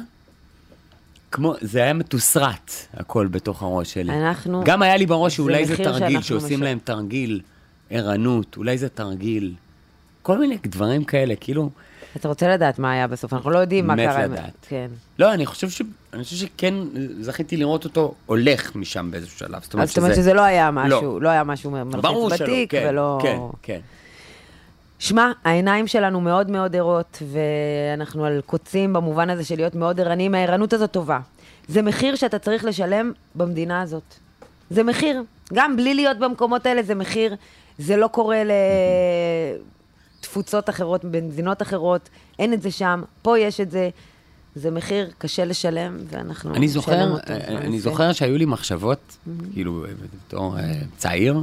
Speaker 4: מתוסרט, הכל בתוך הראש שלי. גם היה לי בראש שאולי זה תרגיל, שעושים להם תרגיל, ערנות, אולי זה תרגיל. כל מיני דברים כאלה, כאילו...
Speaker 5: אתה רוצה לדעת מה היה בסוף, אנחנו לא יודעים מה קרה.
Speaker 4: מת לדעת. כן. לא, אני חושב שכן זכיתי לראות אותו הולך משם באיזשהו שלב.
Speaker 5: אז זאת אומרת שזה לא היה משהו, לא היה משהו מלחיץ בתיק, ולא...
Speaker 4: כן.
Speaker 5: שמע, העיניים שלנו מאוד מאוד ערות, ואנחנו על קוצים במובן הזה של להיות מאוד ערניים, הערנות הזאת טובה. זה מחיר שאתה צריך לשלם במדינה הזאת. זה מחיר. גם בלי להיות במקומות האלה, זה מחיר. זה לא קורה לתפוצות אחרות, במדינות אחרות. אין את זה שם. פה יש את זה. זה מחיר קשה לשלם, ואנחנו נשלם אותו.
Speaker 4: אני זוכר שהיו לי מחשבות, כאילו, בתור צעיר,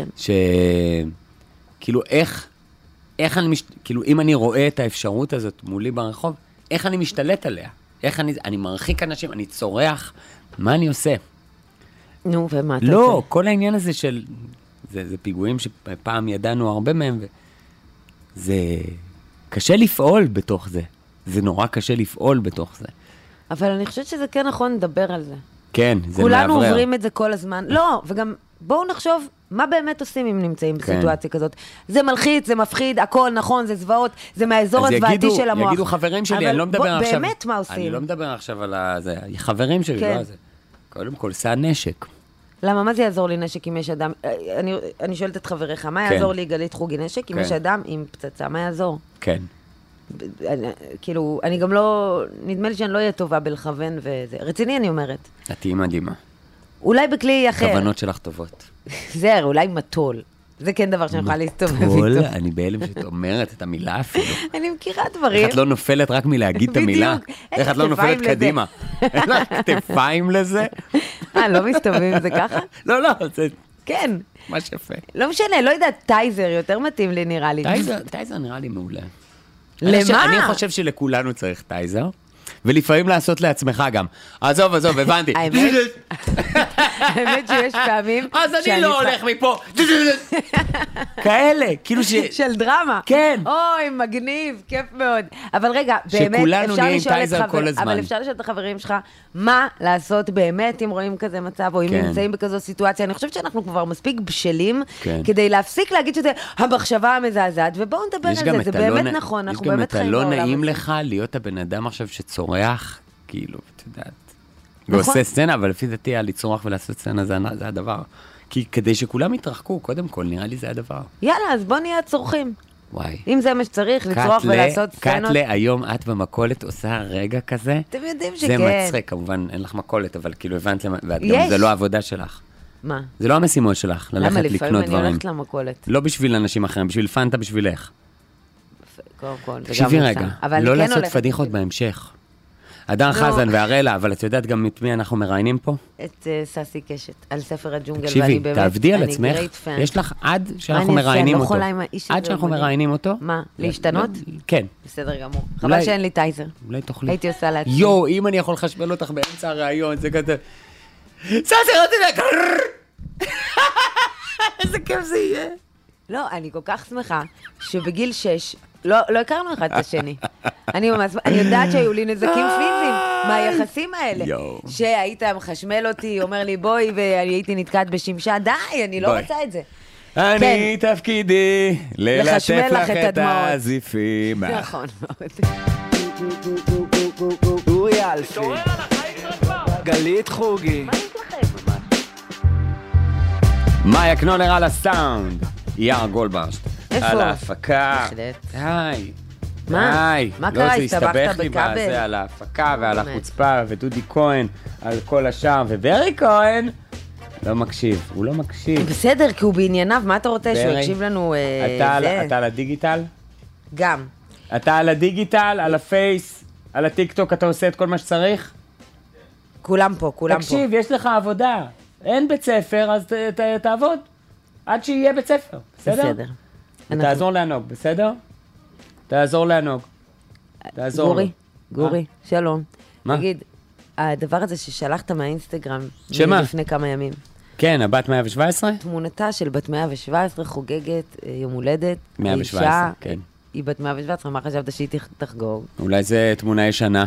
Speaker 4: שכאילו איך אני כאילו, אם אני רואה את האפשרות הזאת מולי ברחוב, איך אני משתלט עליה? איך אני מרחיק אנשים, אני צורח, מה אני עושה?
Speaker 5: נו, ומה אתה
Speaker 4: לא,
Speaker 5: עושה?
Speaker 4: כל העניין הזה של, זה פיגועים שפעם ידענו הרבה מהם, זה קשה לפעול בתוך זה. זה נורא קשה לפעול בתוך זה.
Speaker 5: אבל אני חושבת שזה כן נכון לדבר על זה.
Speaker 4: כן, זה
Speaker 5: כולנו
Speaker 4: מעברר.
Speaker 5: עוברים את זה כל הזמן. לא, וגם בואו נחשוב מה באמת עושים אם נמצאים בסיטואציה כזאת. זה מלחיץ, זה מפחיד, הכל נכון, זה זוועות, זה מהאזור הזוועתי של המוח.
Speaker 4: אז יגידו חברים שלי, אני לא מדבר עכשיו...
Speaker 5: באמת מה עושים?
Speaker 4: אני לא מדבר עכשיו על זה. חברים שלי, לא על זה. קודם כל, שא נשק.
Speaker 5: למה? מה זה יעזור לי נשק אם יש אדם... אני שואלת את חבריך, מה יעזור לי גלית חוגי נשק אם יש אדם עם פצצה? מה יעזור?
Speaker 4: כן.
Speaker 5: כאילו, אני גם לא... נדמה לי שאני לא אהיה טובה בלכוון וזה. רציני אני אומרת.
Speaker 4: את תהיי מדהימה.
Speaker 5: אולי בכלי אחר.
Speaker 4: כוונות שלך טובות.
Speaker 5: זר, אולי מטול. זה כן דבר שאני יכולה להסתובב איתו.
Speaker 4: מטול? אני בהלם שאת אומרת את המילה אפילו.
Speaker 5: אני מכירה דברים.
Speaker 4: איך את לא נופלת רק מלהגיד את המילה?
Speaker 5: בדיוק.
Speaker 4: איך את לא נופלת קדימה? אין לך כתפיים לזה?
Speaker 5: לא מסתובבים עם זה ככה?
Speaker 4: לא, זה...
Speaker 5: כן.
Speaker 4: מה שפה.
Speaker 5: לא משנה, לא יודעת, טייזר יותר מתאים לי נראה לי.
Speaker 4: טייזר נראה לי מעולה.
Speaker 5: למה?
Speaker 4: אני חושב שלכולנו צריך טייזר, ולפעמים לעשות לעצמך גם. עזוב, הבנתי.
Speaker 5: האמת שיש פעמים...
Speaker 4: אז אני לא הולך מפה. כאלה, כאילו ש...
Speaker 5: של דרמה.
Speaker 4: כן.
Speaker 5: אוי, מגניב, כיף מאוד. אבל רגע, באמת,
Speaker 4: שכולנו נהיה עם טייזר כל הזמן.
Speaker 5: אבל אפשר לשאול את החברים שלך, מה לעשות באמת אם רואים כזה מצב, או אם נמצאים בכזו סיטואציה. אני חושבת שאנחנו כבר מספיק בשלים, כדי להפסיק להגיד שזה המחשבה המזעזעת, ובואו נדבר על זה, זה באמת נכון, אנחנו באמת חיים בעולם.
Speaker 4: יש גם את הלא נעים לך להיות הבן אדם עכשיו שצורח, כאילו, את יודעת. ועושה סצנה, אבל לפי דעתי, לצרוח ולעשות סצנה זה הדבר. כי כדי שכולם יתרחקו, קודם כל, נראה לי זה הדבר.
Speaker 5: יאללה, אז בוא נהיה צורכים.
Speaker 4: וואי.
Speaker 5: אם זה מה שצריך, לצרוח ולעשות סצנות.
Speaker 4: קטלה, היום את במקולת עושה רגע כזה.
Speaker 5: אתם יודעים שכן.
Speaker 4: זה מצחיק, כמובן, אין לך מקולת, אבל כאילו הבנת, וגם זה לא העבודה שלך.
Speaker 5: מה?
Speaker 4: זה לא המשימות שלך, ללכת לקנות דברים.
Speaker 5: למה לפעמים אני הולכת למקולת?
Speaker 4: לא בשביל אנשים אחרים, בשביל פנטה בשבילך.
Speaker 5: קודם כל,
Speaker 4: תקשיבי רגע, לא לעשות פדיחות בהמשך. אדר חזן והרלה, אבל את יודעת גם את מי אנחנו מראיינים פה?
Speaker 5: את ססי קשת, על ספר הג'ונגל,
Speaker 4: תקשיבי, תעבדי על עצמך, יש לך עד שאנחנו מראיינים אותו. עד שאנחנו מראיינים אותו.
Speaker 5: מה, להשתנות?
Speaker 4: כן.
Speaker 5: בסדר גמור. חבל שאין לי טייזר.
Speaker 4: אולי תוכלי.
Speaker 5: הייתי עושה לעצמי.
Speaker 4: יו, אם אני יכול לחשמל אותך באמצע הראיון, זה כזה... ססי, רציתי איזה כיף זה יהיה.
Speaker 5: לא, אני כל כך שמחה שבגיל 6, לא הכרנו אחד את השני. אני יודעת שהיו לי נזקים פיזיים מהיחסים האלה. שהיית מחשמל אותי, אומר לי בואי, ואני הייתי נתקעת בשמשה, די, אני לא רוצה את זה.
Speaker 4: אני תפקידי ללטף לך את הזיפים.
Speaker 5: נכון מאוד.
Speaker 3: אורי אלפי, גלית חוגי,
Speaker 4: מאיה קנולר על הסאונד, יער גולדברשט על ההפקה. היי.
Speaker 5: מה? מה קרה? הסתבכת בכבל?
Speaker 4: על ההפקה ועל החוצפה, ודודי כהן על כל השאר, וברי כהן לא מקשיב, הוא לא מקשיב.
Speaker 5: בסדר, כי הוא בענייניו, מה אתה רוצה שהוא יקשיב לנו?
Speaker 4: אתה על הדיגיטל?
Speaker 5: גם.
Speaker 4: אתה על הדיגיטל, על הפייס, על הטיקטוק, אתה עושה את כל מה שצריך?
Speaker 5: כולם פה, כולם פה.
Speaker 4: תקשיב, יש לך עבודה. אין בית ספר, אז תעבוד. עד שיהיה בית ספר, בסדר? בסדר. תעזור לענוג, בסדר? תעזור לענוג.
Speaker 5: גורי, שלום. מה? תגיד, הדבר הזה ששלחת מהאינסטגרם,
Speaker 4: שמה?
Speaker 5: לפני כמה ימים.
Speaker 4: כן, הבת 117?
Speaker 5: תמונתה של בת 117 חוגגת יום הולדת.
Speaker 4: 117, כן.
Speaker 5: היא בת 117, מה חשבת שהיא תחגוג?
Speaker 4: אולי זה תמונה ישנה.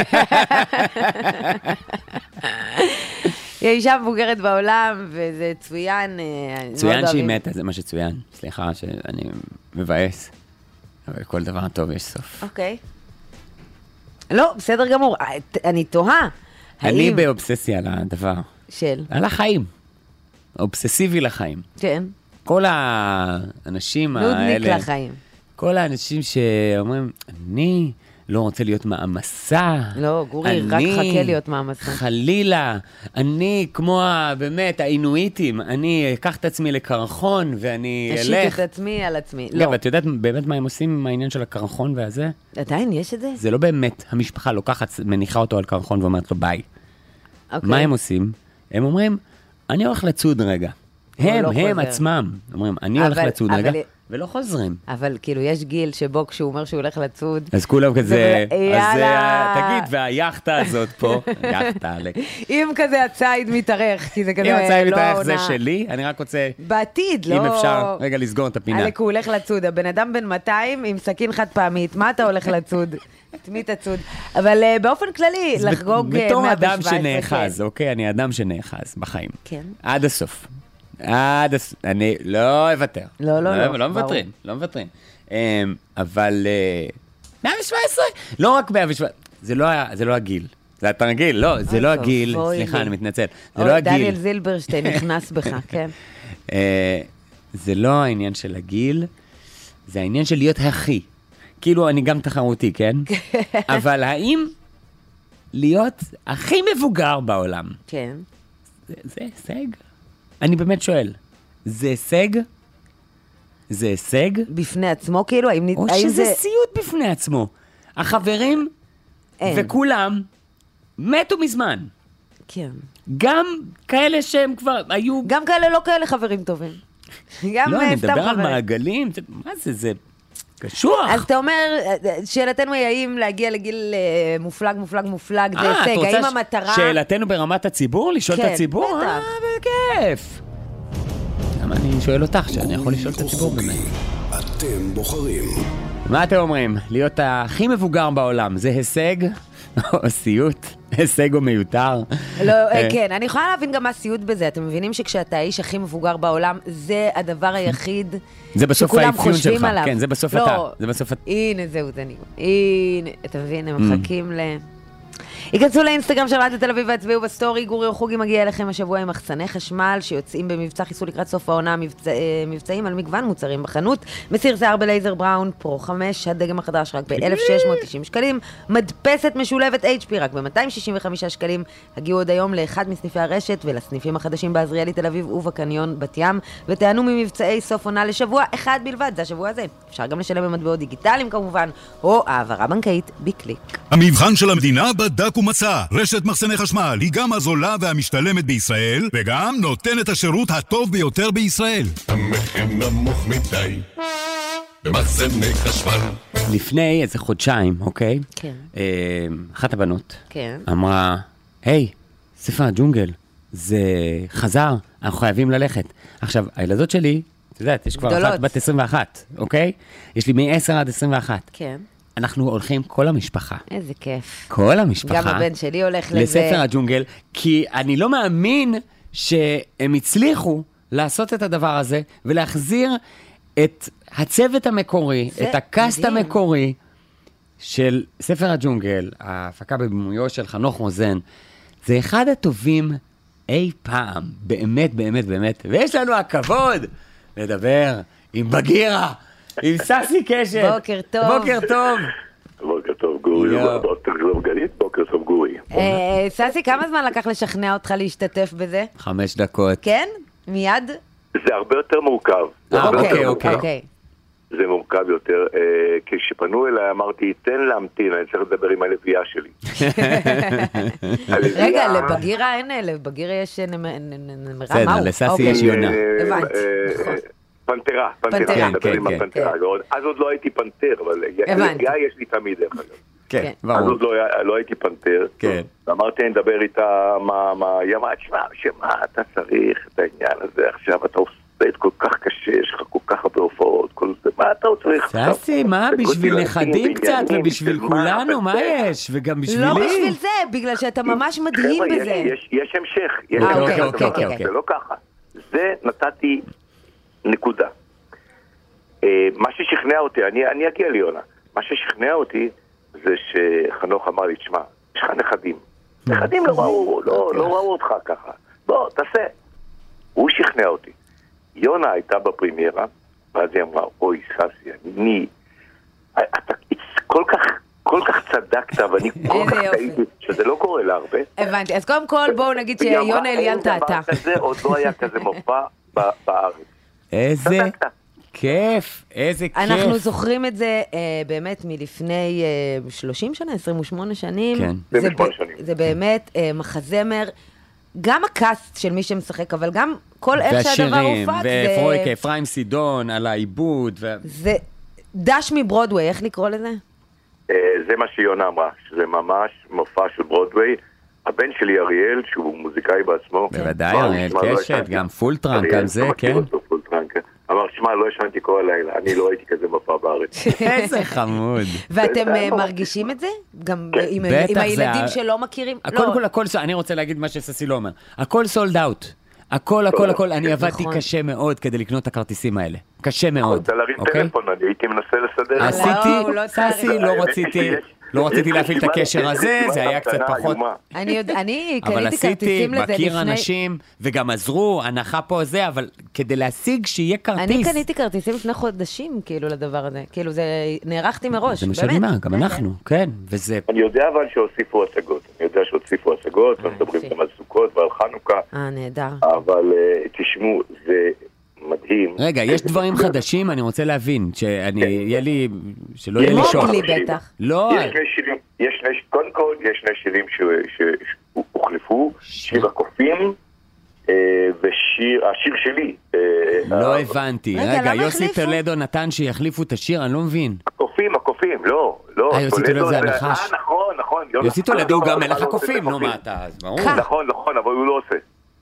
Speaker 5: היא אישה מבוגרת בעולם, וזה צוין...
Speaker 4: צוין שהיא מתה, זה מה שצוין. סליחה שאני מבאס. אבל כל דבר טוב יש סוף.
Speaker 5: אוקיי. לא, בסדר גמור. אני תוהה.
Speaker 4: אני באובססיה על הדבר.
Speaker 5: של?
Speaker 4: על החיים. אובססיבי לחיים.
Speaker 5: כן.
Speaker 4: כל האנשים האלה...
Speaker 5: נודניק לחיים.
Speaker 4: כל האנשים שאומרים, אני לא רוצה להיות מעמסה.
Speaker 5: לא, גורי, רק חכה להיות מעמסה.
Speaker 4: חלילה, אני כמו באמת האינואיטים, אני אקח את עצמי לקרחון ואני אלך.
Speaker 5: תשית את עצמי על עצמי.
Speaker 4: לא. אבל את יודעת באמת מה הם עושים עם העניין של הקרחון והזה?
Speaker 5: עדיין יש את זה?
Speaker 4: זה לא באמת, המשפחה לוקחת, מניחה אותו על קרחון ואומרת לו ביי. מה הם עושים? הם אומרים, אני הולך לצוד רגע. הם עצמם אומרים, אני הולך לצוד רגע. ולא חוזרים.
Speaker 5: אבל כאילו יש גיל שבו כשהוא אומר שהוא הולך לצוד.
Speaker 4: אז כולם כזה,
Speaker 5: יאללה.
Speaker 4: תגיד, והיחטה הזאת פה, יחטה.
Speaker 5: אם כזה הציד מתארך, כי זה כזה
Speaker 4: אם
Speaker 5: לא
Speaker 4: הציד מתארך
Speaker 5: עונה.
Speaker 4: זה שלי, אני רק רוצה,
Speaker 5: בעתיד, לא...
Speaker 4: אם אפשר, רגע לסגור את הפינה.
Speaker 5: אלק הוא הולך לצוד, הבן אדם בן 200 עם סכין חד פעמית, מה אתה הולך לצוד? את מי תצוד? אבל באופן כללי, לחגוג 117.
Speaker 4: בתור אדם שנאחז, אוקיי? אני אדם שנאחז בחיים.
Speaker 5: כן.
Speaker 4: עד הסוף. אני לא אוותר. לא מוותרים, לא מוותרים. אבל 117, לא רק 117, זה לא הגיל. זה התרגיל, לא, זה לא הגיל, סליחה, אני מתנצל. זה לא הגיל.
Speaker 5: דניאל זילברשטיין נכנס בך, כן.
Speaker 4: זה לא העניין של הגיל, זה העניין של להיות הכי. כאילו, אני גם תחרותי, כן? אבל האם להיות הכי מבוגר בעולם?
Speaker 5: כן.
Speaker 4: זה הישג? אני באמת שואל, זה הישג? זה הישג?
Speaker 5: בפני עצמו, כאילו?
Speaker 4: או שזה סיוט בפני עצמו. החברים וכולם מתו מזמן.
Speaker 5: כן.
Speaker 4: גם כאלה שהם כבר היו...
Speaker 5: גם כאלה לא כאלה חברים טובים.
Speaker 4: לא, אני מדבר על מעגלים, מה זה קשוח.
Speaker 5: אז אתה אומר, שאלתנו היא האם להגיע לגיל מופלג, זה הישג, האם המטרה...
Speaker 4: שאלתנו ברמת הציבור? לשאול את הציבור?
Speaker 5: כן, בטח.
Speaker 4: בכיף. למה אני שואל אותך, שאני יכול לשאול את הציבור באמת?
Speaker 6: אתם בוחרים.
Speaker 4: מה אתם אומרים? להיות הכי מבוגר בעולם, זה הישג? או סיוט? הישג או מיותר?
Speaker 5: לא, כן, אני יכולה להבין גם מה סיוט בזה. אתם מבינים שכשאתה האיש הכי מבוגר בעולם, זה הדבר היחיד שכולם חושבים עליו.
Speaker 4: כן, זה בסוף אתה.
Speaker 5: הנה, זהו, זה נגמר. הנה, אתה מבין, הם מחכים ייכנסו לאינסטגרם של רדיו תל אביב והצביעו בסטורי. גורי אוחוגי מגיע אליכם השבוע עם מחסני חשמל שיוצאים במבצע חיסול לקראת סוף העונה, מבצעים על מגוון מוצרים בחנות. מסיר שיער בלייזר בראון פרו 5, הדגם החדש רק ב-1,690 שקלים, מדפסת משולבת HP רק ב-265 שקלים. הגיעו עוד היום לאחד מסניפי הרשת ולסניפים החדשים בעזריאלי תל אביב ובקניון בת ים, ותענו ממבצעי סוף עונה לשבוע אחד בלבד, זה השבוע הזה. אפשר גם לשלם במטבעות דיגיטליים כמובן, או העברה בנקאית בקליק.
Speaker 6: המבחן של המדינה בדק ומצא. רשת מחסני חשמל היא גם הזולה והמשתלמת בישראל, וגם נותנת השירות הטוב ביותר בישראל.
Speaker 7: המחיר נמוך מדי במחסני חשמל.
Speaker 4: לפני איזה חודשיים, אוקיי?
Speaker 5: כן.
Speaker 4: אחת הבנות
Speaker 5: כן.
Speaker 4: אמרה, היי, ספר הג'ונגל, זה חזר, אנחנו חייבים ללכת. עכשיו, הילדות שלי, את יודעת, יש כבר אחת בת 21, אוקיי? יש לי מ-10 עד 21.
Speaker 5: כן.
Speaker 4: אנחנו הולכים כל המשפחה.
Speaker 5: איזה כיף.
Speaker 4: כל המשפחה.
Speaker 5: גם הבן שלי הולך לזה.
Speaker 4: לספר הג'ונגל, כי אני לא מאמין שהם הצליחו לעשות את הדבר הזה, ולהחזיר את הצוות המקורי, את הקאסט המקורי של ספר הג'ונגל, ההפקה בבימויו של חנוך רוזן. זה אחד הטובים אי פעם, באמת, באמת, באמת. ויש לנו הכבוד לדבר עם בגירה. עם ססי קשת.
Speaker 5: בוקר טוב.
Speaker 4: בוקר טוב.
Speaker 8: בוקר טוב גורי, בוקר טוב גורי.
Speaker 5: ססי, כמה זמן לקח לשכנע אותך להשתתף בזה?
Speaker 4: 5 דקות.
Speaker 5: כן? מיד?
Speaker 8: זה הרבה יותר מורכב.
Speaker 5: אוקיי.
Speaker 8: זה מורכב יותר. כשפנו אליי אמרתי, תן להמתין, אני צריך לדבר עם הלוויה שלי.
Speaker 5: רגע, לבגירה אין, לבגירה יש נמרה,
Speaker 4: בסדר,
Speaker 5: מהו?
Speaker 4: לססי יש יונה.
Speaker 5: הבנתי, נכון.
Speaker 8: פנתרה,
Speaker 4: כן.
Speaker 8: אז עוד לא הייתי פנתר, אבל לוויה יש לי תמיד דרך אגב.
Speaker 4: כן,
Speaker 8: אז
Speaker 4: ברור.
Speaker 8: עוד לא הייתי פנתר.
Speaker 4: כן.
Speaker 8: ואמרתי, אני אדבר איתה, היא אמרה, שמה אתה צריך את העניין הזה, עכשיו אתה עושה את כל כך קשה, יש לך כל כך הרבה הופעות, כל זה, מה אתה צריך?
Speaker 4: ססי, מה, בשביל נכדים קצת, ובשביל כולנו, מה יש? וגם בשבילי.
Speaker 5: לא בשביל זה, בגלל שאתה ממש מדהים בזה.
Speaker 8: יש המשך.
Speaker 4: אוקיי.
Speaker 8: זה לא ככה. זה נתתי נקודה. מה ששכנע אותי, אני אגיע ליונה, מה ששכנע אותי זה שחנוך אמר לי, תשמע, יש לך נכדים. נכדים לא ראו אותך ככה. בוא, תעשה. הוא שכנע אותי. יונה הייתה בפרימיירה, ואז היא אמרה, אוי ססי, אתה כל כך צדקת, ואני כל כך טעיתי, שזה לא קורה לה הרבה.
Speaker 5: הבנתי, אז קודם כל בואו נגיד שיונה אליאן טעתה.
Speaker 8: עוד לא היה כזה מופע בארץ.
Speaker 4: איזה כיף, איזה כיף.
Speaker 5: אנחנו זוכרים את זה באמת מלפני 30 שנה, 28 שנים.
Speaker 4: כן.
Speaker 5: זה באמת מחזמר, גם הקאסט של מי שמשחק, אבל גם כל איך שהדבר הופק
Speaker 4: והשירים, ואפרים סידון על העיבוד.
Speaker 5: זה דש מברודווי, איך לקרוא לזה?
Speaker 8: זה מה שיונה אמרה, שזה ממש מופע של ברודווי. הבן שלי אריאל, שהוא מוזיקאי בעצמו.
Speaker 4: בוודאי, אריאל קשת, גם פול טראנק, גם זה, כן.
Speaker 8: אמר, שמע, לא ישנתי כל הלילה, אני לא הייתי כזה מופע בארץ.
Speaker 4: איזה חמוד.
Speaker 5: ואתם מרגישים את זה? גם עם הילדים שלא מכירים?
Speaker 4: קודם כל, אני רוצה להגיד מה שססי לא אומר. הכל סולד אאוט. הכל, אני עבדתי קשה מאוד כדי לקנות את הכרטיסים האלה. קשה מאוד.
Speaker 8: אתה להרים טלפון, אני הייתי מנסה לסדר.
Speaker 4: עשיתי, ססי, לא רציתי להפעיל את הקשר הזה, זה היה קצת פחות.
Speaker 5: אני
Speaker 4: אבל
Speaker 5: קניתי כרטיסים לזה לפני...
Speaker 4: מכיר אנשים, וגם עזרו, הנחה פה זה, אבל כדי להשיג שיהיה כרטיס.
Speaker 5: אני קניתי כרטיסים לפני חודשים, כאילו, לדבר הזה. כאילו, זה נערכתי מראש,
Speaker 4: זה מה שאני אומר, גם אנחנו, כן, וזה...
Speaker 8: אני יודע אבל שהוסיפו השגות, ומדברים גם על סוכות ועל חנוכה.
Speaker 5: נהדר.
Speaker 8: אבל תשמעו, זה... מדהים.
Speaker 4: רגע, יש דברים חדשים, אני רוצה להבין, יהיה לי, שלא יהיה לי שוק.
Speaker 5: מוגלי בטח.
Speaker 4: לא.
Speaker 8: קודם כל, יש שני שירים שהוחלפו, שיר הקופים, והשיר שלי.
Speaker 4: לא הבנתי. רגע, יוסי טולדו נתן שיחליפו את השיר, אני לא מבין.
Speaker 8: הקופים, לא.
Speaker 4: יוסי טולדו זה הנחש.
Speaker 8: נכון.
Speaker 4: יוסי טולדו הוא גם מלך הקופים, נו מה אתה, אז ברור.
Speaker 8: נכון, אבל הוא לא עושה.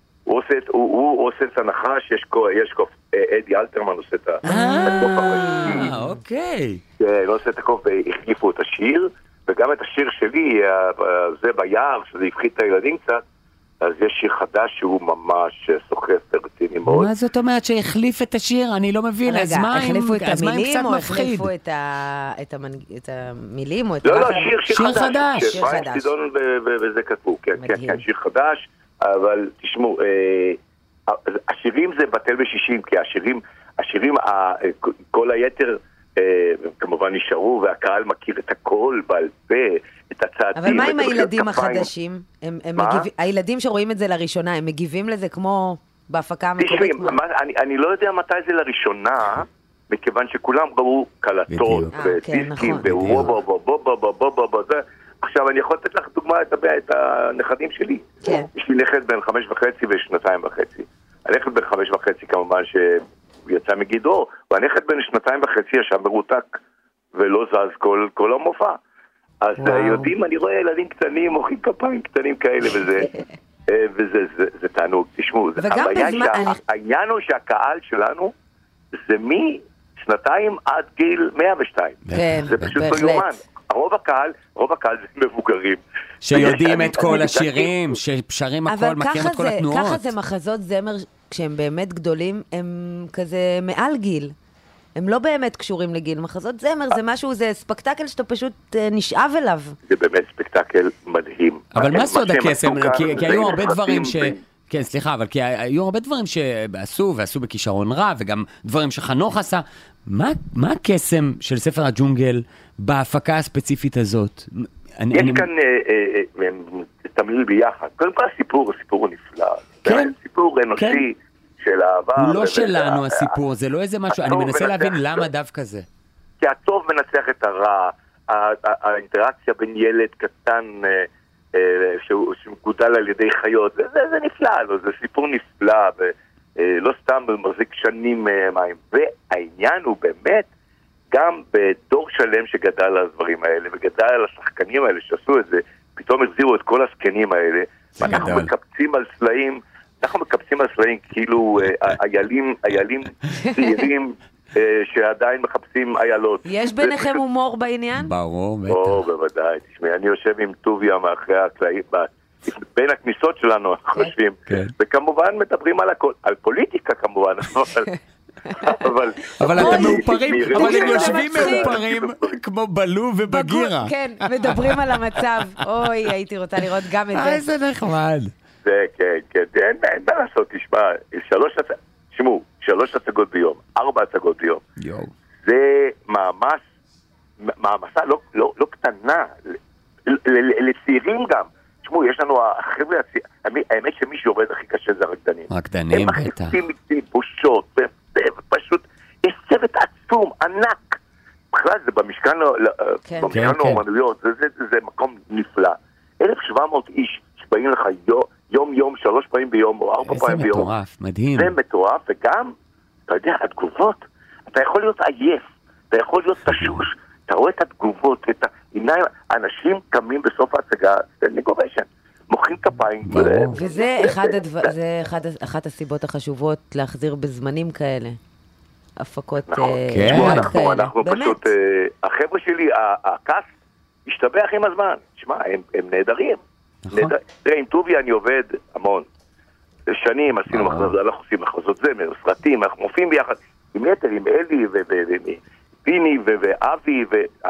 Speaker 8: הוא עושה את הנחש, יש קוף, אדי אלתרמן עושה את הקוף הראשי.
Speaker 4: אוקיי.
Speaker 8: כן, הוא עושה את הקוף, והחליפו את השיר, וגם את השיר שלי, זה ביער, שזה הפחית את הילדים קצת, אז יש שיר חדש שהוא ממש סוחף רציני מאוד.
Speaker 4: מה זאת אומרת שהחליף את השיר? אני לא מבין, אז מה אם קצת מפחיד?
Speaker 5: החליפו את המילים או את...
Speaker 8: לא, שיר חדש.
Speaker 5: שיר חדש.
Speaker 8: סידון וזה כתבו, כן, שיר חדש. אבל תשמעו, השירים זה בטל ב-60, כי השירים, כל היתר כמובן נשארו, והקהל מכיר את הכל בעל פה, את הצעדים.
Speaker 5: אבל מה עם הילדים החדשים? הילדים שרואים את זה לראשונה, הם מגיבים לזה כמו בהפקה המקורית?
Speaker 8: אני לא יודע מתי זה לראשונה, מכיוון שכולם ראו קלטות ודיסקים, עכשיו, אני יכול לתת לך דוגמה את הנכדים שלי.
Speaker 5: כן.
Speaker 8: יש לי נכד בין 5.5 ו2.5. הנכד בין 5.5 כמובן שיצא מגידו, והנכד בין 2.5 ישב מרותק, ולא זז כל המופע. אז יודעים, אני רואה ילדים קטנים, מוחאים כפיים קטנים כאלה, וזה תענוג. תשמעו, העניין הוא שהקהל שלנו זה משנתיים עד גיל 102.
Speaker 5: כן,
Speaker 8: זה פשוט לא יומן. רוב הקהל זה מבוגרים.
Speaker 4: שיודעים את כל השירים, ששרים הכל, מכירים את כל התנועות.
Speaker 5: ככה זה מחזות זמר, כשהם באמת גדולים, הם כזה מעל גיל. הם לא באמת קשורים לגיל. מחזות זמר זה משהו, זה ספקטקל שאתה פשוט נשאב אליו.
Speaker 8: זה באמת ספקטקל מדהים.
Speaker 4: אבל מה סוד הקסם? כי היו הרבה דברים כן, סליחה, אבל כי היו הרבה דברים שעשו, ועשו בכישרון רע, וגם דברים שחנוך עשה. מה הקסם של ספר הג'ונגל בהפקה הספציפית הזאת?
Speaker 8: יש כאן תמליל ביחד. קודם כל הסיפור הוא נפלא.
Speaker 4: כן.
Speaker 8: סיפור אנושי של אהבה.
Speaker 4: הוא לא שלנו הסיפור, זה לא איזה משהו, אני מנסה להבין למה דווקא זה.
Speaker 8: כי הטוב מנצח את הרע, האינטראקציה בין ילד קטן שמגודל על ידי חיות, זה נפלא, זה סיפור נפלא, ולא סתם מחזיק שנים מים. והעניין הוא באמת, גם בדור שלם שגדל על הדברים האלה, וגדל על השחקנים האלה שעשו את זה, פתאום החזירו את כל הסקנים האלה, ואנחנו מקפצים על סלעים, כאילו איילים צעירים, שעדיין מחפשים איילות.
Speaker 5: יש ביניכם הומור בעניין?
Speaker 4: ברור, בטח.
Speaker 8: בוודאי. תשמעי, אני יושב עם טוביה מאחרי הקלעים, בין הכניסות שלנו אנחנו חושבים, וכמובן מדברים על פוליטיקה כמובן,
Speaker 4: אבל אתם מאופרים, אבל הם יושבים מאופרים כמו בלו ובגירה.
Speaker 5: כן, מדברים על המצב. אוי, הייתי רוצה לראות גם את זה.
Speaker 4: איזה נחמד.
Speaker 8: זה, כן, אין מה לעשות, תשמע, 3 הצגות ביום, 4 הצגות ביום. זה מעמסה לא קטנה, לצעירים גם. תשמעו, יש לנו החבר'ה, האמת שמי שעובד הכי קשה זה הרקדנים.
Speaker 4: רקדנים, בטח.
Speaker 8: הם מחליפים בושות, ופשוט יש צוות עצום, ענק. בכלל זה במשכן לאומנויות, זה מקום נפלא. 1,700 איש שבאים לך יום, 3 פעמים ביום, או 4 פעמים ביום.
Speaker 4: איזה מטורף, מדהים.
Speaker 8: זה מטורף, וגם, אתה יודע, התגובות, אתה יכול להיות עייף, אתה יכול להיות תשוש, אתה רואה את התגובות, את העיניים, אנשים קמים בסוף ההצגה, זה נגובשן, מוחאים כפיים.
Speaker 5: וזה אחת הסיבות החשובות להחזיר בזמנים כאלה. הפקות כאלה.
Speaker 8: אנחנו פשוט, החבר'ה שלי, הכס, השתבח עם הזמן. תשמע, הם נהדרים. תראה, עם טוביה אני עובד המון. שנים עשינו אנחנו עושים מחזות זמר, סרטים, אנחנו מופיעים ביחד עם יתר, עם אלי ופיני ואבי,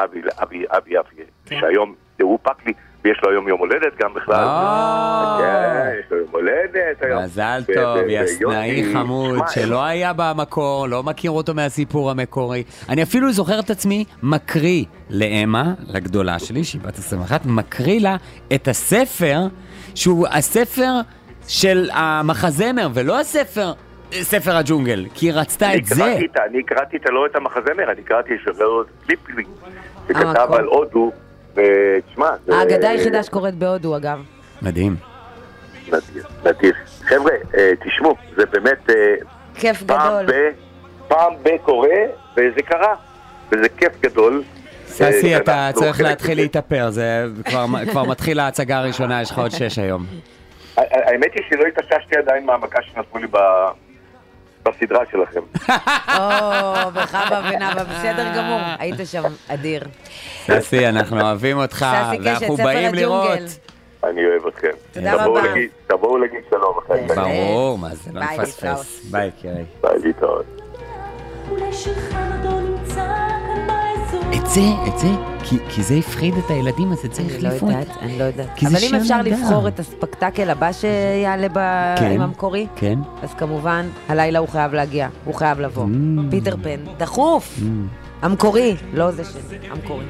Speaker 8: שהיום הוא פק לי, ויש לו היום יום הולדת גם בכלל. יש לו יום הולדת היום.
Speaker 4: מזל טוב, יסנאי חמוד, שלא היה במקור, לא מכיר אותו מהסיפור המקורי. אני אפילו זוכר את עצמי, מקריא לאמה, לגדולה שלי, שהיא בת 21, מקריא לה את הספר, שהוא הספר של המחזמר, ולא ספר הג'ונגל, כי היא רצתה את זה.
Speaker 8: אני קראתי לא את המחזמר, אני קראתי שבר קליפלי, שכתב על הודו, ותשמע...
Speaker 5: האגדה היחידה שקורית בהודו, אגב.
Speaker 4: מדהים.
Speaker 8: נדיר. חבר'ה, תשמעו, זה באמת...
Speaker 5: כיף גדול.
Speaker 8: פעם קורה, וזה קרה, וזה כיף גדול.
Speaker 4: ססי, אתה צריך להתחיל להתאפר, זה כבר מתחיל ההצגה הראשונה, יש לך עוד 6 היום.
Speaker 8: האמת היא שלא התעששתי עדיין מהמכה שנתנו לי בסדרה שלכם.
Speaker 5: בחבא ונאבא, בסדר גמור, היית שם אדיר.
Speaker 4: ססי, אנחנו אוהבים אותך, ואנחנו באים לראות.
Speaker 8: אני אוהב אתכם.
Speaker 5: תודה רבה.
Speaker 8: תבואו להגיד שלום.
Speaker 4: ברור, מה זה, לא נפספס. ביי, קירי.
Speaker 8: ביי, להתראות.
Speaker 4: את זה, כי זה הפחיד את הילדים, אז את זה החליפו את...
Speaker 5: אני לא יודעת. אבל אם אפשר לבחור את הספקטקל הבא שיעלה עם המקורי, אז כמובן, הלילה הוא חייב להגיע, הוא חייב לבוא. פיטר פן, דחוף! המקורי, לא זה שזה, המקורי.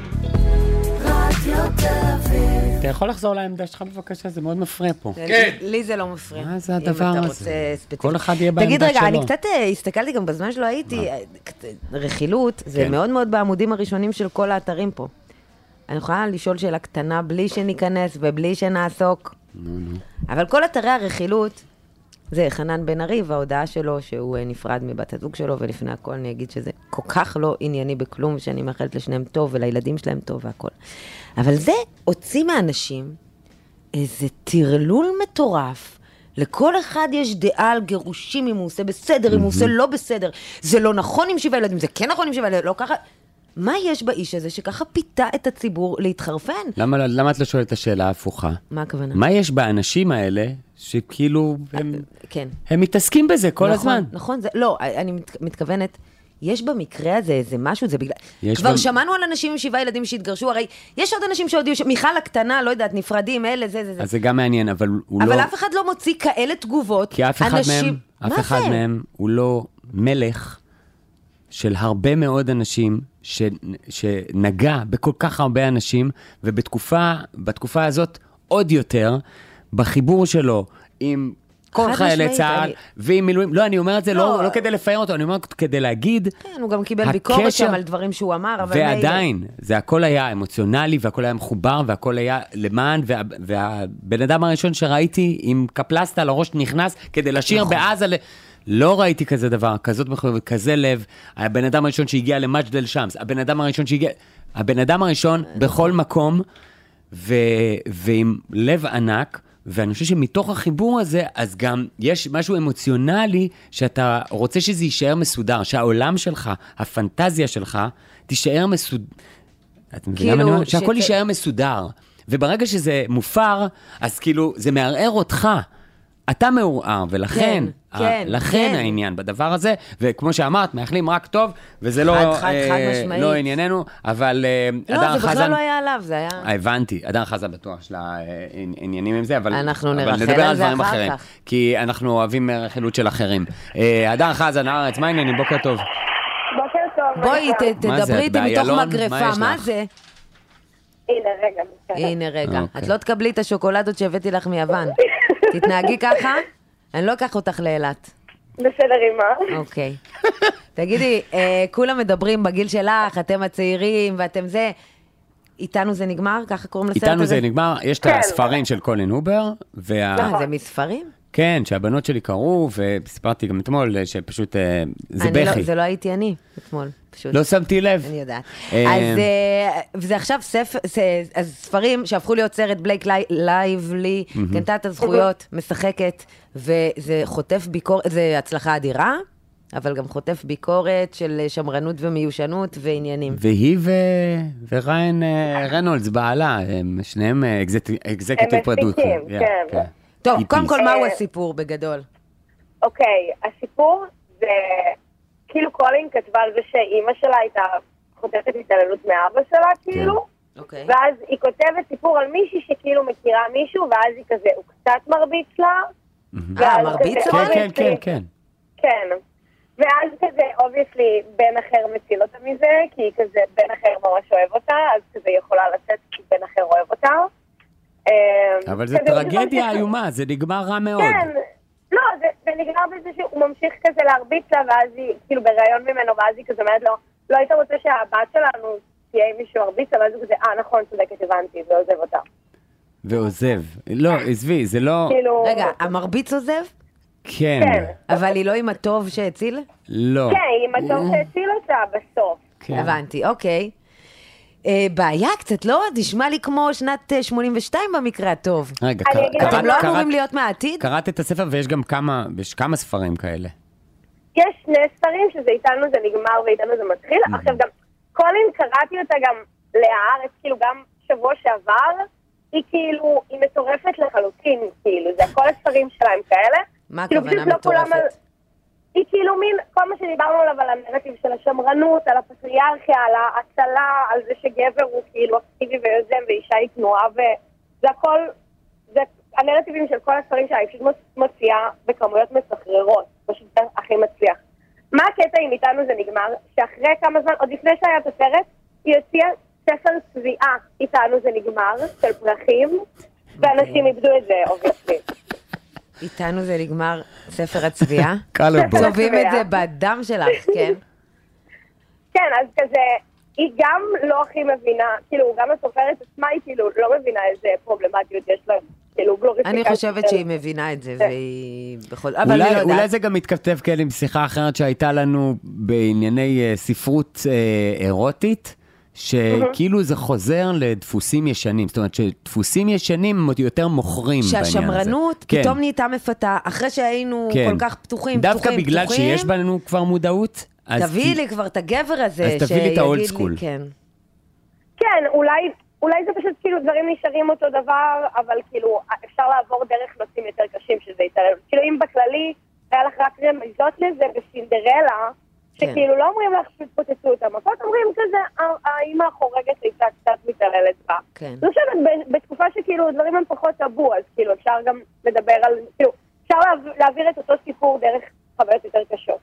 Speaker 4: אתה יכול לחזור לעמדה שלך בבקשה, זה מאוד מפריע פה.
Speaker 5: כן. לי זה לא מפריע.
Speaker 4: מה זה הדבר הזה? כל אחד יהיה בעמדה שלו.
Speaker 5: תגיד רגע, אני קצת הסתכלתי גם בזמן שלא הייתי, רכילות, זה מאוד מאוד בעמודים הראשונים של כל האתרים פה. אני יכולה לשאול שאלה קטנה בלי שניכנס ובלי שנעסוק. אבל כל אתרי הרכילות, זה חנן בן ארי, וההודעה שלו שהוא נפרד מבת הזוג שלו, ולפני הכל אני אגיד שזה כל כך לא ענייני בכלום, שאני מאחלת לשניהם טוב, ולילדים שלהם טוב והכל. אבל זה הוציא מאנשים איזה תרלול מטורף. לכל אחד יש דעה על גירושים, אם הוא עושה בסדר, אם הוא עושה לא בסדר. זה לא נכון עם 7 ילדים, זה כן נכון עם 7 ילדים, לא ככה. מה יש באיש הזה שככה פיתה את הציבור להתחרפן?
Speaker 4: למה את לא שואלת את השאלה ההפוכה?
Speaker 5: מה הכוונה?
Speaker 4: מה יש באנשים האלה שכאילו הם מתעסקים בזה כל הזמן?
Speaker 5: נכון, לא, אני מתכוונת, יש במקרה הזה איזה משהו, זה בגלל... כבר שמענו על אנשים עם 7 ילדים שהתגרשו, הרי יש עוד אנשים שהודיעו, מיכל הקטנה, לא יודעת, נפרדים, אלה, זה.
Speaker 4: אז זה גם מעניין, אבל הוא לא...
Speaker 5: אבל אף אחד לא מוציא כאלה תגובות.
Speaker 4: כי אף אחד מהם הוא לא מלך של הרבה מאוד אנשים שנגע בכל כך הרבה אנשים, ובתקופה הזאת עוד יותר, בחיבור שלו עם כל חיילי צה"ל ועם מילואים. לא, אני אומר את זה לא כדי לפאר אותו, אני אומר כדי להגיד...
Speaker 5: כן, הוא גם קיבל ביקורת שם על דברים שהוא אמר, אבל...
Speaker 4: ועדיין, זה הכל היה אמוציונלי, והכל היה מחובר, והכל היה למען, והבן אדם הראשון שראיתי עם קפלסטה לראש נכנס, כדי לשיר בעזה... לא ראיתי כזה דבר, כזאת מחויבות, כזה לב. הבן אדם הראשון שהגיע למג'דל שמס, הבן אדם הראשון בכל מקום, ועם לב ענק, ואני חושב שמתוך החיבור הזה, אז גם יש משהו אמוציונלי, שאתה רוצה שזה יישאר מסודר, שהעולם שלך, הפנטזיה שלך, תישאר מסודר. את מבינה מה אני אומר? שהכל יישאר מסודר. וברגע שזה מופר, אז כאילו, זה מערער אותך. אתה מעורער, ולכן, לכן העניין בדבר הזה, וכמו שאמרת, מאחלים רק טוב, וזה לא ענייננו, אבל
Speaker 5: לא, זה בכלל לא היה עליו, זה היה...
Speaker 4: הבנתי, אדר חזן בטוח של העניינים עם זה, אבל
Speaker 5: נדבר על זה אחר כך.
Speaker 4: כי אנחנו אוהבים רכילות של אחרים. אדר חזן, הארץ, מה העניינים? בוקר טוב.
Speaker 9: בוקר טוב.
Speaker 5: בואי, תדברי איתי מתוך מגרפה, מה זה?
Speaker 9: הנה
Speaker 5: רגע. את לא תקבלי את השוקולדות שהבאתי לך מיוון. תתנהגי ככה, אני לא אקח אותך לאילת.
Speaker 9: בסדר, אימא.
Speaker 5: אוקיי. תגידי, כולם מדברים בגיל שלך, אתם הצעירים ואתם זה, איתנו זה נגמר? ככה קוראים לסרט הזה?
Speaker 4: איתנו זה נגמר, יש את הספרים של קולין הובר,
Speaker 5: זה מספרים?
Speaker 4: כן, שהבנות שלי קראו, וסיפרתי גם אתמול שפשוט זה בכי.
Speaker 5: זה לא הייתי אני אתמול, פשוט.
Speaker 4: לא שמתי לב.
Speaker 5: אני יודעת. אז זה עכשיו ספרים שהפכו להיות סרט, בלייק לייבלי, קנתה את הזכויות, משחקת, וזה חוטף ביקורת, זה הצלחה אדירה, אבל גם חוטף ביקורת של שמרנות ומיושנות ועניינים.
Speaker 4: והיא וריין רנולדס בעלה, הם שניהם אקזקטיב פרודוסר.
Speaker 9: הם מפיקים, כן.
Speaker 5: טוב, קודם כל, מהו הסיפור בגדול?
Speaker 9: אוקיי, הסיפור זה, כאילו קולין כתבה על זה שאימא שלה הייתה חוטפת התעללות מאבא שלה, כאילו, ואז היא כותבת סיפור על מישהי שכאילו מכירה מישהו, ואז היא כזה, הוא קצת מרביץ לה.
Speaker 5: מרביץ לה?
Speaker 4: כן.
Speaker 9: כן. ואז כזה, אובייסלי, בן אחר מציל אותה מזה, כי כזה בן אחר ממש אוהב אותה, אז כזה יכולה לצאת כי בן אחר אוהב אותה.
Speaker 4: אבל זה טרגדיה איומה, זה נגמר רע מאוד.
Speaker 9: כן, לא, זה נגמר בזה שהוא ממשיך כזה להרביץ לה, ואז היא, כאילו ברעיון ממנו, ואז היא כזה אומרת לו, לא היית רוצה שהבת שלנו תהיה עם מישהו הרביץ, ואז הוא כזה, נכון, צודקת, הבנתי, ועוזב אותה.
Speaker 4: ועוזב. לא, עזבי, זה לא...
Speaker 5: רגע, המרביץ עוזב?
Speaker 4: כן.
Speaker 5: אבל היא לא עם הטוב שהציל?
Speaker 4: לא.
Speaker 9: כן, היא עם הטוב שהציל אותה בסוף.
Speaker 5: הבנתי, אוקיי. בעיה קצת, לא? נשמע לי כמו שנת 82 במקרה הטוב.
Speaker 4: רגע,
Speaker 5: אתם לא אמורים להיות מהעתיד?
Speaker 4: קראת את הספר ויש גם כמה ספרים כאלה.
Speaker 9: יש שני ספרים שזה איתנו זה נגמר ואיתנו זה מתחיל. עכשיו גם, קולין קראתי אותה גם להארץ, כאילו גם שבוע שעבר, היא כאילו, היא מטורפת לחלוטין, כאילו, זה כל הספרים שלהם כאלה.
Speaker 5: מה הכוונה מטורפת?
Speaker 9: היא כאילו מין, כל מה שדיברנו עליו על הנרטיב של השמרנות, על הפטריארכיה, על ההצלה, על זה שגבר הוא כאילו אקטיבי ויוזם ואישה היא תנועה, וזה הכל, זה הנרטיבים של כל הספרים שלה, היא פשוט מוציאה בכמויות מסחררות, פשוט הכי מצליח. מה הקטע אם איתנו זה נגמר? שאחרי כמה זמן, עוד לפני שהיה את הסרט, היא הוציאה ספר צביעה, איתנו זה נגמר, של פרחים, ואנשים איבדו את זה, אובייסלי.
Speaker 5: איתנו זה נגמר ספר הצביעה. צובעים את זה בדם שלך, כן?
Speaker 9: כן, אז כזה, היא גם לא הכי מבינה, כאילו, גם הסופרת עצמה היא כאילו לא מבינה איזה פרובלמטיות יש לה, כאילו, גלוריפיקציה.
Speaker 5: אני חושבת שהיא מבינה את זה, והיא בכל...
Speaker 4: אולי זה גם מתכתב כאלה עם שיחה אחרת שהייתה לנו בענייני ספרות אירוטית, שכאילו זה חוזר לדפוסים ישנים, זאת אומרת שדפוסים ישנים יותר מוכרים בעניין הזה.
Speaker 5: שהשמרנות פתאום נהייתה מפתה, אחרי שהיינו כל כך פתוחים.
Speaker 4: דווקא בגלל שיש בנו כבר מודעות.
Speaker 5: תביא לי כבר את הגבר הזה.
Speaker 4: אז תביא לי את האולד סקול.
Speaker 9: כן, אולי זה פשוט כאילו דברים נשארים אותו דבר, אבל כאילו אפשר לעבור דרך נושאים יותר קשים שזה יתערב. כאילו אם בכללי היה לך רק רמזות לזה בסינדרלה, שכאילו לא אומרים לך שפוצצו את המכות, אומרים כזה, האמא החורגת הייתה קצת מתעללת בה. אני חושבת, בתקופה שכאילו דברים הם פחות טאבו, אז כאילו אפשר גם לדבר על, כאילו, אפשר להעביר את אותו סיפור דרך חוויות יותר קשות.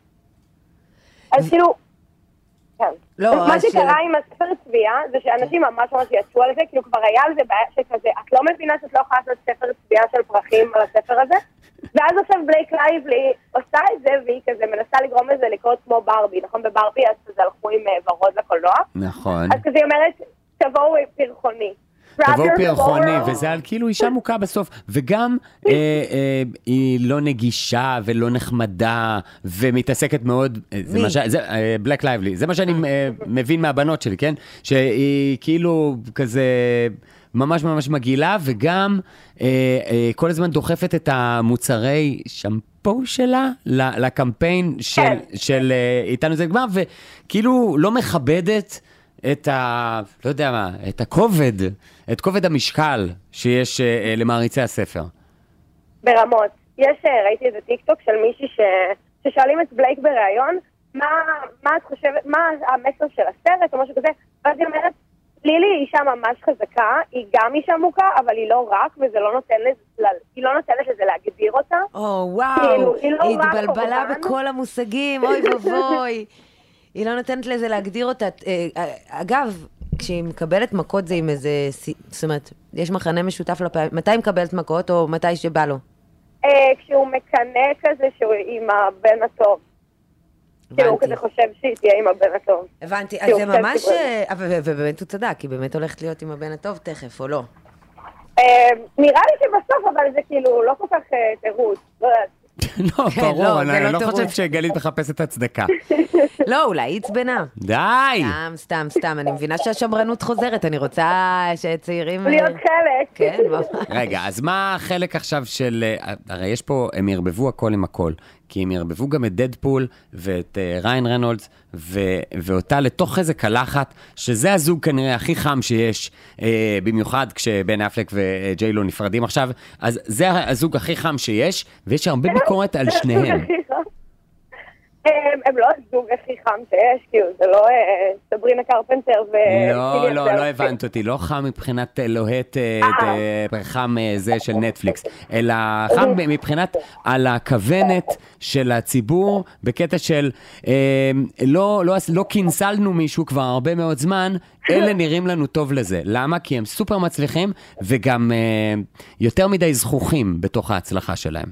Speaker 9: אז כאילו, כן. מה שקרה עם הספר צביעה, זה שאנשים ממש ממש יצאו על זה, כאילו כבר היה על זה בעיה שכזה, את לא מבינה שאת לא יכולה לעשות ספר צביעה של פרחים על הספר הזה, ואז עכשיו בלייק לייבלי עושה את זה, והיא כזה מנסה לגרום לזה לקרות כמו ברבי, נכון? בברבי אז כזה הלכו עם ורוד לקולנוע.
Speaker 4: נכון.
Speaker 9: אז כזה היא אומרת, תבואו פרחוני.
Speaker 4: תבואו פרחוני, וזה על כאילו אישה מוכה בסוף, וגם היא לא נגישה ולא נחמדה, ומתעסקת מאוד, בלייק לייבלי, זה מה שאני מבין מהבנות שלי, כן? שהיא כאילו כזה... ממש ממש מגעילה, וגם כל הזמן דוחפת את המוצרי שמפו שלה לקמפיין של איתנו זה נגמר, וכאילו לא מכבדת את לא יודע מה, את כובד המשקל שיש למעריצי הספר.
Speaker 9: ברמות. ראיתי איזה טיקטוק של מישהי ששואלים את בלייק בראיון, מה את חושבת, מה המסר של הסרט או משהו כזה, ואז היא אומרת, לילי היא אישה ממש חזקה, היא גם אישה מוכה, אבל היא לא רק, וזה לא נותן לזה, היא לא נותנת לזה להגדיר אותה.
Speaker 5: וואו, היא התבלבלה בכל המושגים, אוי ובוי. היא לא נותנת לזה להגדיר אותה. אגב, כשהיא מקבלת מכות זה עם איזה, זאת אומרת, יש מחנה משותף לפעמים, מתי היא מקבלת מכות או מתי שבא לו?
Speaker 9: כשהוא מקנה כזה שהוא עם הבן הטוב. כאילו הוא כזה חושב שהיא תהיה עם הבן הטוב.
Speaker 5: הבנתי, אז זה ממש, ובאמת הוא צדק, כי באמת הולכת להיות עם הבן הטוב תכף, או לא?
Speaker 9: נראה לי שבסוף, אבל זה כאילו לא כל כך תירוץ, לא יודעת.
Speaker 4: לא, ברור, אני לא חושב שגלית מחפשת הצדקה.
Speaker 5: לא, אולי היא עצבנה.
Speaker 4: די!
Speaker 5: סתם, אני מבינה שהשמרנות חוזרת, אני רוצה שצעירים...
Speaker 9: להיות חלק.
Speaker 5: כן, ממש.
Speaker 4: רגע, אז מה החלק עכשיו של... הרי יש פה, הם ירבבו הכל עם הכל, כי הם ירבבו גם את דדפול ואת ריין רנולדס, ואותה לתוך איזה קלחת, שזה הזוג כנראה הכי חם שיש, במיוחד כשבן אפלק וג'יילו נפרדים עכשיו, אז זה הזוג הכי חם שיש, ויש הרבה ביקורת על שניהם.
Speaker 9: הם לא הזוג הכי חם שיש, כאילו, זה לא סברינה קרפנטר ו...
Speaker 4: לא הבנת אותי, לא חם מבחינת לוהט חם זה של נטפליקס, אלא חם מבחינת על הכוונת של הציבור, בקטע של לא כינסלנו מישהו כבר הרבה מאוד זמן, אלה נראים לנו טוב לזה. למה? כי הם סופר מצליחים, וגם יותר מדי זכוכים בתוך ההצלחה שלהם.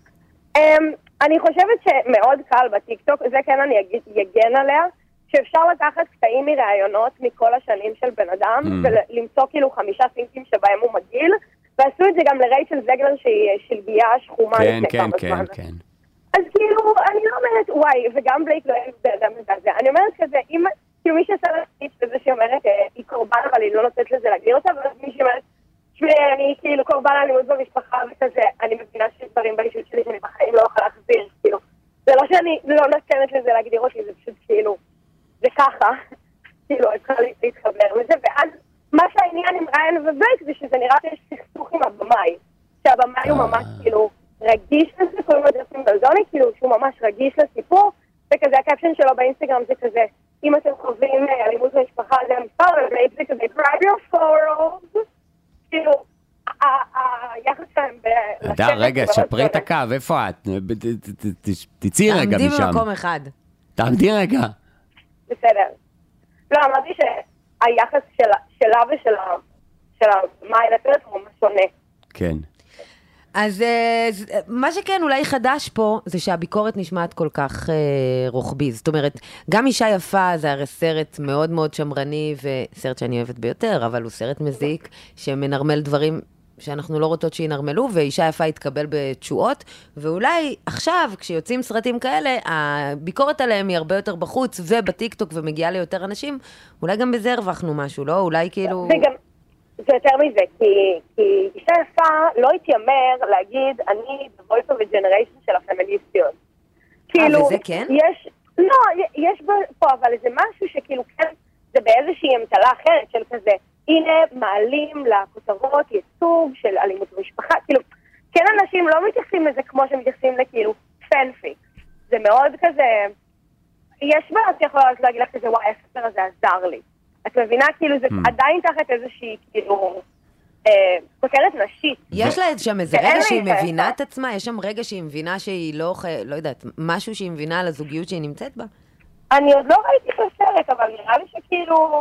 Speaker 9: אני חושבת שמאוד קל בטיקטוק, זה כן אני אגן עליה, שאפשר לקחת קטעים מראיונות מכל השנים של בן אדם, ולמצוא כאילו 5 סינקים שבהם הוא מגיל, ועשו את זה גם לרייצ'ל זגלר שהיא שלגיה שחומה לפני כמה זמן.
Speaker 4: כן.
Speaker 9: אז כאילו, אני לא אומרת, וואי, וגם בלייק לא אוהב באדם מזעזע. אני אומרת כזה, אם, כאילו מי שעשה לספיץ בזה שאומרת, היא קורבן, אבל היא לא נותנת לזה להגדיר אותה, אבל מי שאומרת, אני כאילו קורבן אלימות במשפחה וכזה, אני מבינה שיש דברים באישות שלי שאני בחיים לא אוכל להחזיר, כאילו. זה לא שאני לא נותנת לזה להגדיר אותי, זה פשוט כאילו, זה ככה, כאילו, אני צריכה להתחבר לזה, ואז מה שהעניין עם ריין ובלייק זה שזה נראה שיש סכסוך עם הבמאי, שהבמאי הוא ממש כאילו רגיש לזה, קוראים לו ג'סטין בלזוני, כאילו שהוא ממש רגיש לסיפור, וכזה הקפשן שלו באינסטגרם זה כזה, אם אתם חווים אלימות במשפחה זה המספר, ובלייק זה כזה, grab your photos, כאילו, היחס שלהם
Speaker 4: אדר, רגע, שפרי את הקו, איפה את? תצאי רגע משם.
Speaker 5: תעמדי במקום אחד.
Speaker 4: תעמדי רגע.
Speaker 9: בסדר. לא, אמרתי שהיחס שלה ושל המאי לפרט הוא ממש שונה.
Speaker 4: כן.
Speaker 5: אז מה שכן אולי חדש פה, זה שהביקורת נשמעת כל כך רוחבי. זאת אומרת, גם אישה יפה זה הרי סרט מאוד מאוד שמרני, וסרט שאני אוהבת ביותר, אבל הוא סרט מזיק, שמנרמל דברים שאנחנו לא רוצות שינרמלו, ואישה יפה יתקבל בתשואות, ואולי עכשיו, כשיוצאים סרטים כאלה, הביקורת עליהם היא הרבה יותר בחוץ, ובטיקטוק ומגיעה ליותר אנשים, אולי גם בזה הרווחנו משהו, לא? אולי כאילו...
Speaker 9: זה יותר מזה, כי אישה יפה לא התיימר להגיד, אני the voice of a generation של הפמיניסטיות. כאילו,
Speaker 5: וזה כן?
Speaker 9: יש פה, אבל זה משהו שכאילו כן, זה באיזושהי אמתלה אחרת של כזה, הנה מעלים לכותרות ייצוג של אלימות במשפחה, כאילו, כן אנשים לא מתייחסים לזה כמו שמתייחסים לכאילו פנפיק. זה מאוד כזה, יש בעיות שיכולה להגיד לך כזה, וואי, הספר הזה עזר לי. את מבינה, כאילו, זה עדיין תחת איזושהי, כאילו, כותרת נשית.
Speaker 5: יש לה שם איזה רגע שהיא מבינה את עצמה? יש שם רגע שהיא מבינה שהיא לא יודעת, משהו שהיא מבינה על הזוגיות שהיא נמצאת בה?
Speaker 9: אני עוד לא ראיתי את הסרט, אבל נראה לי שכאילו,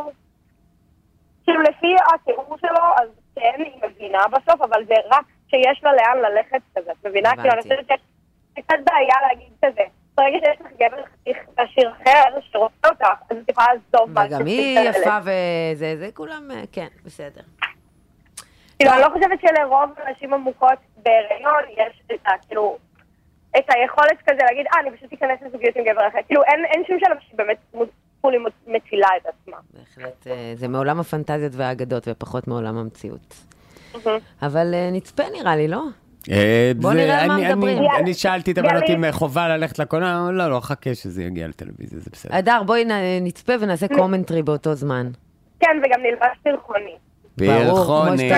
Speaker 9: לפי התיאור שלו, אז כן, היא מבינה בסוף, אבל זה רק שיש לה לאן ללכת כזה. את מבינה? כאילו, אני חושבת שיש קצת בעיה להגיד כזה. ברגע שיש לך גבר עשיר אחר שרוצה אותך, אז את יכולה לעזוב משהו.
Speaker 5: וגם היא יפה וזה, זה כולם, כן, בסדר.
Speaker 9: כאילו, אני לא חושבת שלרוב אנשים עמוקות בהיריון יש כאילו, את היכולת כזה להגיד, אני פשוט אכנס לזוגיות עם גבר אחר. כאילו, אין שום שלב שבאמת פולי מצילה את עצמה.
Speaker 5: בהחלט, זה מעולם הפנטזיות והאגדות ופחות מעולם המציאות. אבל נצפה נראה לי, לא? בוא נראה על מה מדברים.
Speaker 4: אני שאלתי את הבנות אם חובה ללכת לקולנוע, לא, חכה שזה יגיע לטלוויזיה, זה בסדר.
Speaker 5: אדר, בואי נצפה ונעשה קומנטרי באותו זמן.
Speaker 9: כן, וגם נלבש פרחוני.
Speaker 4: פרחוני.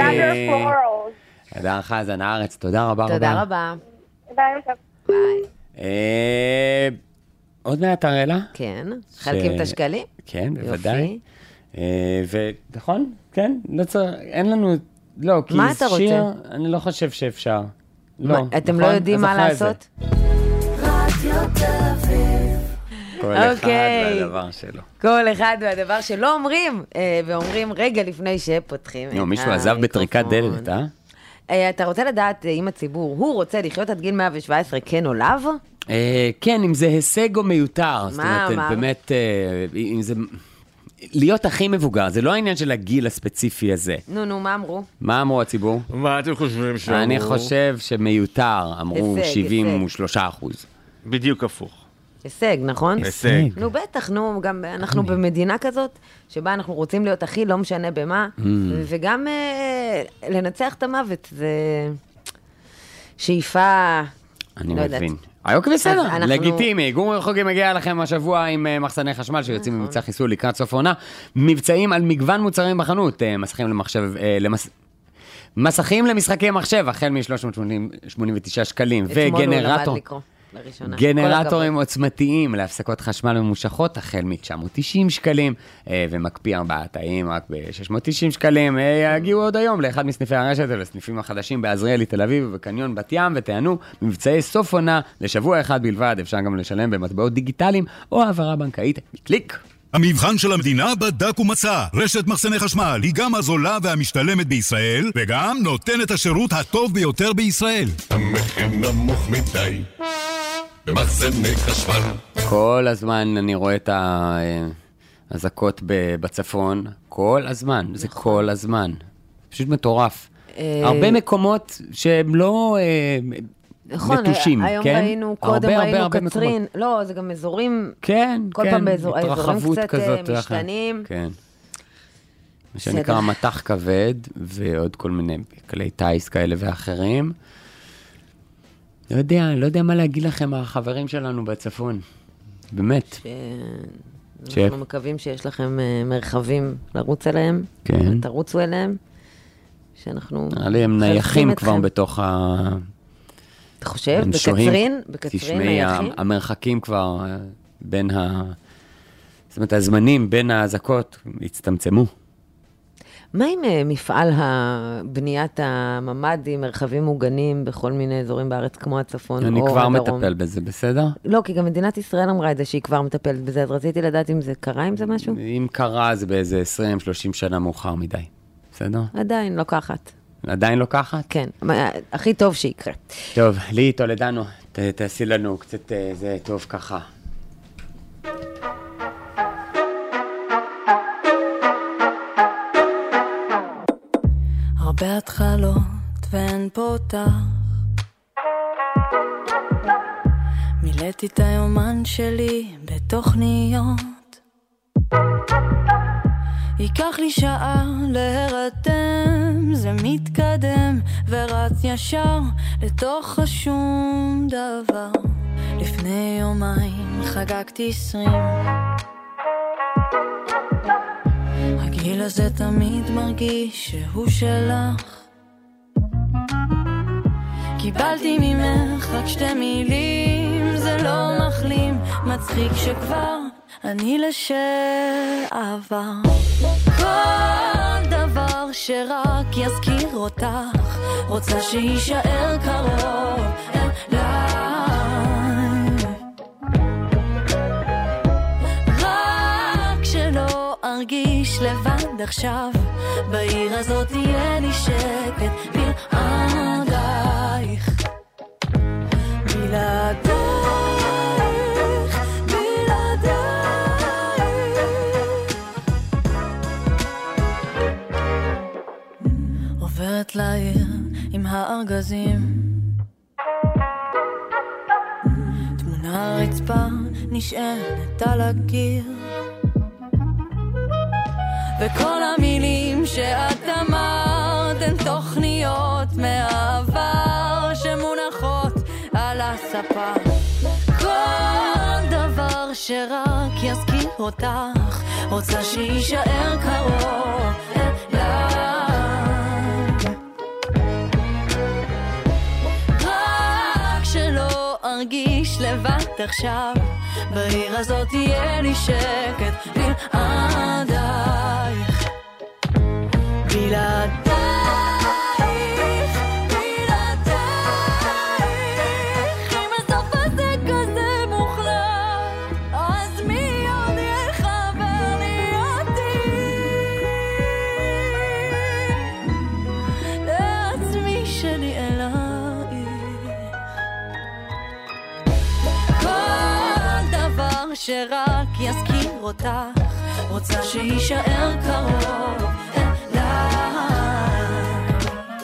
Speaker 4: אדר חזן, הארץ, תודה רבה רבה.
Speaker 5: תודה רבה.
Speaker 9: ביי.
Speaker 4: עוד מעט הראלה?
Speaker 5: כן, חלקים את השקלים?
Speaker 4: כן, בוודאי. ונכון, כן, לא צריך, אין לנו... לא, כי
Speaker 5: מה אתה רוצה?
Speaker 4: שיר, אני לא חושב שאפשר. לא,
Speaker 5: אתם
Speaker 4: נכון?
Speaker 5: לא יודעים מה לעשות?
Speaker 4: כל אחד והדבר שלו.
Speaker 5: כל אחד והדבר שלא אומרים, ואומרים רגע לפני שפותחים.
Speaker 4: מישהו עזב בטריקת דלת,
Speaker 5: אתה רוצה לדעת אם הציבור, הוא רוצה לחיות עד גיל 117, כן או לאו?
Speaker 4: כן, אם זה הישג או מיותר. זאת אומרת, באמת, אם זה... להיות הכי מבוגר, זה לא העניין של הגיל הספציפי הזה.
Speaker 5: נו, מה אמרו?
Speaker 4: מה אמרו הציבור?
Speaker 10: מה אתם חושבים שאמרו?
Speaker 4: אני חושב שמיותר, אמרו 73%.
Speaker 10: בדיוק הפוך.
Speaker 5: הישג, נכון?
Speaker 10: הישג.
Speaker 5: נו, בטח, נו, גם אנחנו במדינה כזאת, שבה אנחנו רוצים להיות הכי לא משנה במה, וגם לנצח את המוות, זה שאיפה,
Speaker 4: אני מבין. אוקיי, בסדר, לגיטימי. גורמי חוגים מגיע לכם השבוע עם מחסני חשמל שיוצאים ממבצע חיסול לקראת סוף עונה. מבצעים על מגוון מוצרים בחנות, מסכים למשחקי מחשב, החל מ-389 שקלים, גנרטורים עוצמתיים להפסקות חשמל ממושכות, החל מ-990 שקלים, ומקפיא 4 תאים רק ב-690 שקלים. יגיעו עוד היום לאחד מסניפי הרשת ולסניפים החדשים בעזריאלי, תל אביב ובקניון בת ים, ותענו מבצעי סוף עונה לשבוע אחד בלבד. אפשר גם לשלם במטבעות דיגיטליים או העברה בנקאית בקליק.
Speaker 6: המבחן של המדינה בדק ומצא. רשת מחסני חשמל היא גם הזולה והמשתלמת בישראל, וגם נותנת השירות הטוב ביותר בישראל.
Speaker 7: המחיר נמוך מדי במחסני חשמל.
Speaker 4: כל הזמן אני רואה את האזעקות בצפון. כל הזמן, זה כל הזמן. פשוט מטורף. הרבה מקומות שהם לא...
Speaker 5: נכון,
Speaker 4: נטושים,
Speaker 5: היום
Speaker 4: כן?
Speaker 5: ראינו, קודם ראינו קצרין, לא, זה גם אזורים,
Speaker 4: כן,
Speaker 5: כל
Speaker 4: כן,
Speaker 5: פעם באזורים
Speaker 4: התרחבות
Speaker 5: קצת
Speaker 4: כזאת,
Speaker 5: משתנים.
Speaker 4: כן. מה שנקרא מתח כבד, ועוד כל מיני כלי טייס כאלה ואחרים. לא יודע מה להגיד לכם, החברים שלנו בצפון. באמת.
Speaker 5: אנחנו מקווים שיש לכם מרחבים לרוץ אליהם,
Speaker 4: כן.
Speaker 5: תרוצו אליהם, שאנחנו...
Speaker 4: הם נייחים כבר בתוך ה...
Speaker 5: אתה חושב? בקצרין?
Speaker 4: תשמעי, המרחקים כבר בין זאת אומרת, הזמנים בין האזעקות הצטמצמו.
Speaker 5: מה עם מפעל בניית הממ"דים, מרחבים מוגנים בכל מיני אזורים בארץ כמו הצפון או הדרום?
Speaker 4: אני כבר מטפל בזה, בסדר?
Speaker 5: לא, כי גם מדינת ישראל אמרה את זה שהיא כבר מטפלת בזה, אז רציתי לדעת אם זה קרה עם זה משהו?
Speaker 4: אם קרה זה באיזה 20-30 שנה מאוחר מדי, בסדר?
Speaker 5: עדיין לוקחת.
Speaker 4: עדיין לוקחת?
Speaker 5: כן, הכי טוב שיקרה.
Speaker 4: טוב, לי תולדנו, תעשי לנו קצת זה טוב ככה.
Speaker 11: הרבה התחלות ואין פותח, מילאתי את היומן שלי בתוכניות, ייקח לי שעה להירתם, זה מתקדם ורץ ישר לתוך השום דבר. לפני יומיים חגגתי 20, הגיל הזה תמיד מרגיש שהוא שלך, קיבלתי ממך רק 2 מילים, זה לא מחלים, מצחיק שכבר אני לשעבר. כל דבר שרק יזכיר אותך, רוצה שישאר קרוב אליי, רק שלא ארגיש לבד עכשיו, בעיר הזאת תהיה לי שקט בלעדייך, בלעדייך. עוברת לעיר עם הארגזים, תמונה רצפה נשענת על הקיר, וכל המילים שאת אמרת הן תוכניות מהעבר שמונחות על הספה. כל דבר שרק יזכיר אותך, רוצה שישאר קרוב אליי, ארגיש לבד עכשיו, בעיר הזאת תהיה לי שקט בלעדייך, בלעדייך, בלעדייך. אם הסוף הזה כזה מוחלט, אז מי עוד יחבר לי אותי לעצמי שלי אליי. שרק יזכיר אותך, רוצה שישאר קרוב אליי,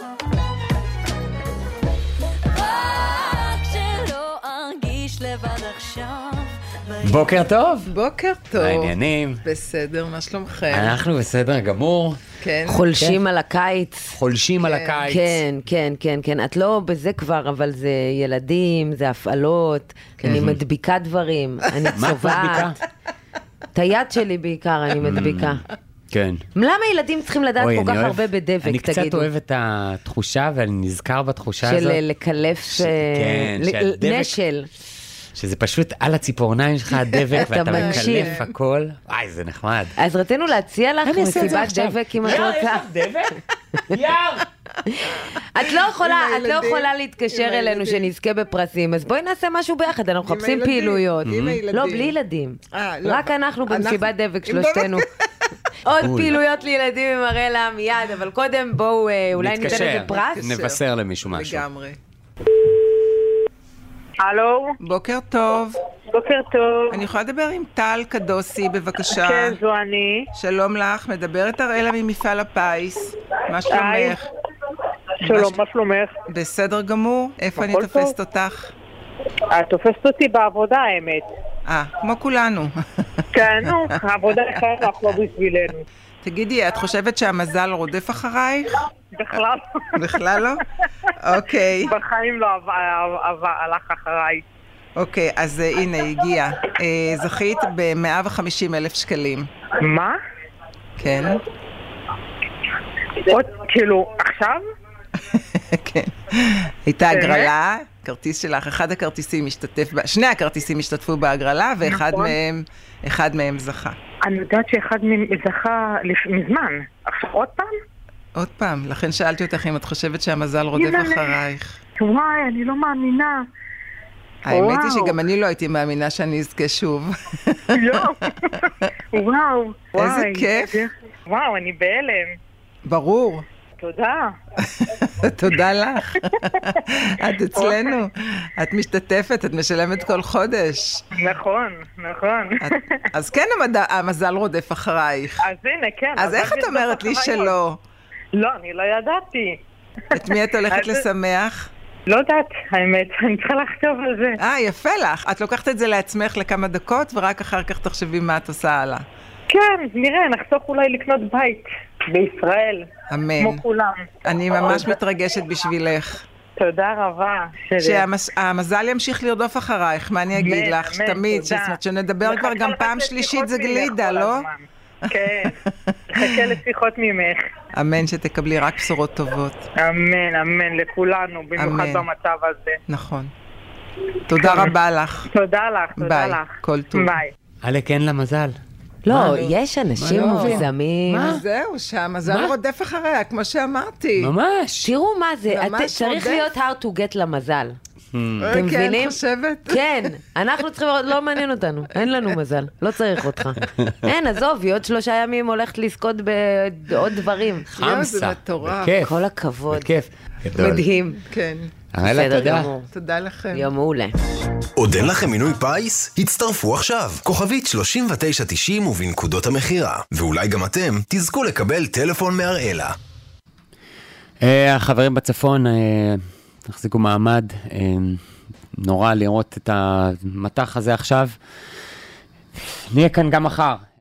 Speaker 11: רק שלא ארגיש לבד עכשיו.
Speaker 4: בוקר טוב.
Speaker 12: בוקר טוב.
Speaker 4: העניינים.
Speaker 12: בסדר, מה שלומכם?
Speaker 4: אנחנו בסדר גמור.
Speaker 12: כן.
Speaker 5: חולשים על הקיץ.
Speaker 4: חולשים על הקיץ.
Speaker 5: כן, כן, כן, כן. את לא בזה כבר, אבל זה ילדים, זה הפעלות, אני מדביקה דברים, אני צובעת. את היד שלי בעיקר אני מדביקה.
Speaker 4: כן.
Speaker 5: למה ילדים צריכים לדעת כל כך הרבה בדבק, תגידו?
Speaker 4: אני קצת אוהב את התחושה, ואני נזכר בתחושה הזאת.
Speaker 5: של לקלף נשל.
Speaker 4: שזה פשוט על הציפורניים שלך הדבק, ואתה מקלף הכל. וואי, זה נחמד.
Speaker 5: אז רצינו להציע לך מסיבת דבק, אם את רוצה.
Speaker 4: יש לך דבק? יאר!
Speaker 5: את לא יכולה להתקשר אלינו שנזכה בפרסים, אז בואי נעשה משהו ביחד, אנחנו מחפשים פעילויות. לא, בלי ילדים. רק אנחנו במסיבת דבק שלושתנו. עוד פעילויות לילדים עם הראלה מיד, אבל קודם בואו אולי ניתן איזה פרס.
Speaker 4: נבשר למישהו משהו.
Speaker 12: לגמרי.
Speaker 13: הלו?
Speaker 12: בוקר טוב.
Speaker 13: בוקר טוב.
Speaker 12: אני יכולה לדבר עם טל קדוסי, בבקשה?
Speaker 13: כן, זו אני.
Speaker 12: שלום לך, מדברת הראלה ממפעל הפיס. מה שלומך?
Speaker 13: שלום, מה שלומך?
Speaker 12: בסדר גמור. איפה אני תופסת אותך?
Speaker 13: את תופסת אותי בעבודה, האמת.
Speaker 12: כמו כולנו.
Speaker 13: כן, נו, העבודה אחרת לא בשבילנו.
Speaker 12: תגידי, את חושבת שהמזל רודף אחרייך?
Speaker 13: בכלל.
Speaker 12: בכלל לא? אוקיי.
Speaker 13: בחיים לא הלך אחריי.
Speaker 12: אוקיי, אז הנה, הגיע. זכית ב-150,000 שקלים.
Speaker 13: מה?
Speaker 12: כן.
Speaker 13: עוד, כאילו, עכשיו?
Speaker 12: כן. הייתה הגרלה, כרטיס שלך, שני הכרטיסים השתתפו בהגרלה, ואחד מהם זכה.
Speaker 13: אני יודעת שאחד מהם זכה מזמן. עכשיו עוד פעם?
Speaker 12: עוד פעם, לכן שאלתי אותך אם את חושבת שהמזל רודף אחרייך.
Speaker 13: וואי, אני לא מאמינה.
Speaker 12: האמת היא שגם אני לא הייתי מאמינה שאני אזכה שוב.
Speaker 13: וואו.
Speaker 12: איזה כיף.
Speaker 13: וואו, אני בהלם.
Speaker 12: ברור.
Speaker 13: תודה.
Speaker 12: תודה לך. את אצלנו. את משתתפת, את משלמת כל חודש.
Speaker 13: נכון, נכון.
Speaker 12: אז כן המזל רודף אחרייך.
Speaker 13: אז הנה, כן.
Speaker 12: אז איך את אומרת לי שלא?
Speaker 13: לא, אני לא ידעתי.
Speaker 12: את מי את הולכת לשמח?
Speaker 13: לא יודעת, האמת, אני צריכה לחשוב על זה.
Speaker 12: יפה לך. את לוקחת את זה לעצמך לכמה דקות, ורק אחר כך תחשבי מה את עושה הלאה.
Speaker 13: כן, נראה, נחסוך אולי לקנות בית בישראל.
Speaker 12: אמן.
Speaker 13: כמו כולם.
Speaker 12: אני ממש מתרגשת בשבילך.
Speaker 13: תודה רבה.
Speaker 12: שהמזל ימשיך לרדוף אחרייך, מה אני אגיד לך? תמיד, שנדבר כבר גם פעם שלישית זה גלידה, לא?
Speaker 13: כן, חכה לשיחות ממך.
Speaker 12: אמן שתקבלי רק בשורות טובות.
Speaker 13: אמן, אמן, לכולנו, במיוחד במצב הזה.
Speaker 12: נכון. תודה רבה לך.
Speaker 13: תודה לך, תודה לך.
Speaker 12: ביי, כל טוב.
Speaker 13: ביי.
Speaker 4: עלק אין למזל.
Speaker 5: לא, יש אנשים מוגזמים.
Speaker 12: זהו, שהמזל רודף אחריה, כמו שאמרתי.
Speaker 4: ממש.
Speaker 5: תראו מה זה, צריך להיות hard to get למזל. אתם מבינים?
Speaker 12: כן, חושבת.
Speaker 5: כן, אנחנו צריכים, לא מעניין אותנו, אין לנו מזל, לא צריך אותך. אין, עזוב, עוד 3 ימים הולכת לזכות בעוד דברים.
Speaker 12: חמסה. זה מטורף.
Speaker 5: כל הכבוד.
Speaker 4: בכיף.
Speaker 5: מדהים.
Speaker 12: כן.
Speaker 5: בסדר גמור.
Speaker 12: תודה לכם.
Speaker 5: יום מעולה.
Speaker 14: עוד אין לכם מינוי פיס? הצטרפו עכשיו. כוכבית 3990 ובנקודות המחירה. ואולי גם אתם תזכו לקבל טלפון מהראלה.
Speaker 4: החברים בצפון תחזיקו מעמד. נורא לראות את המתח הזה עכשיו. נהיה כאן גם מחר.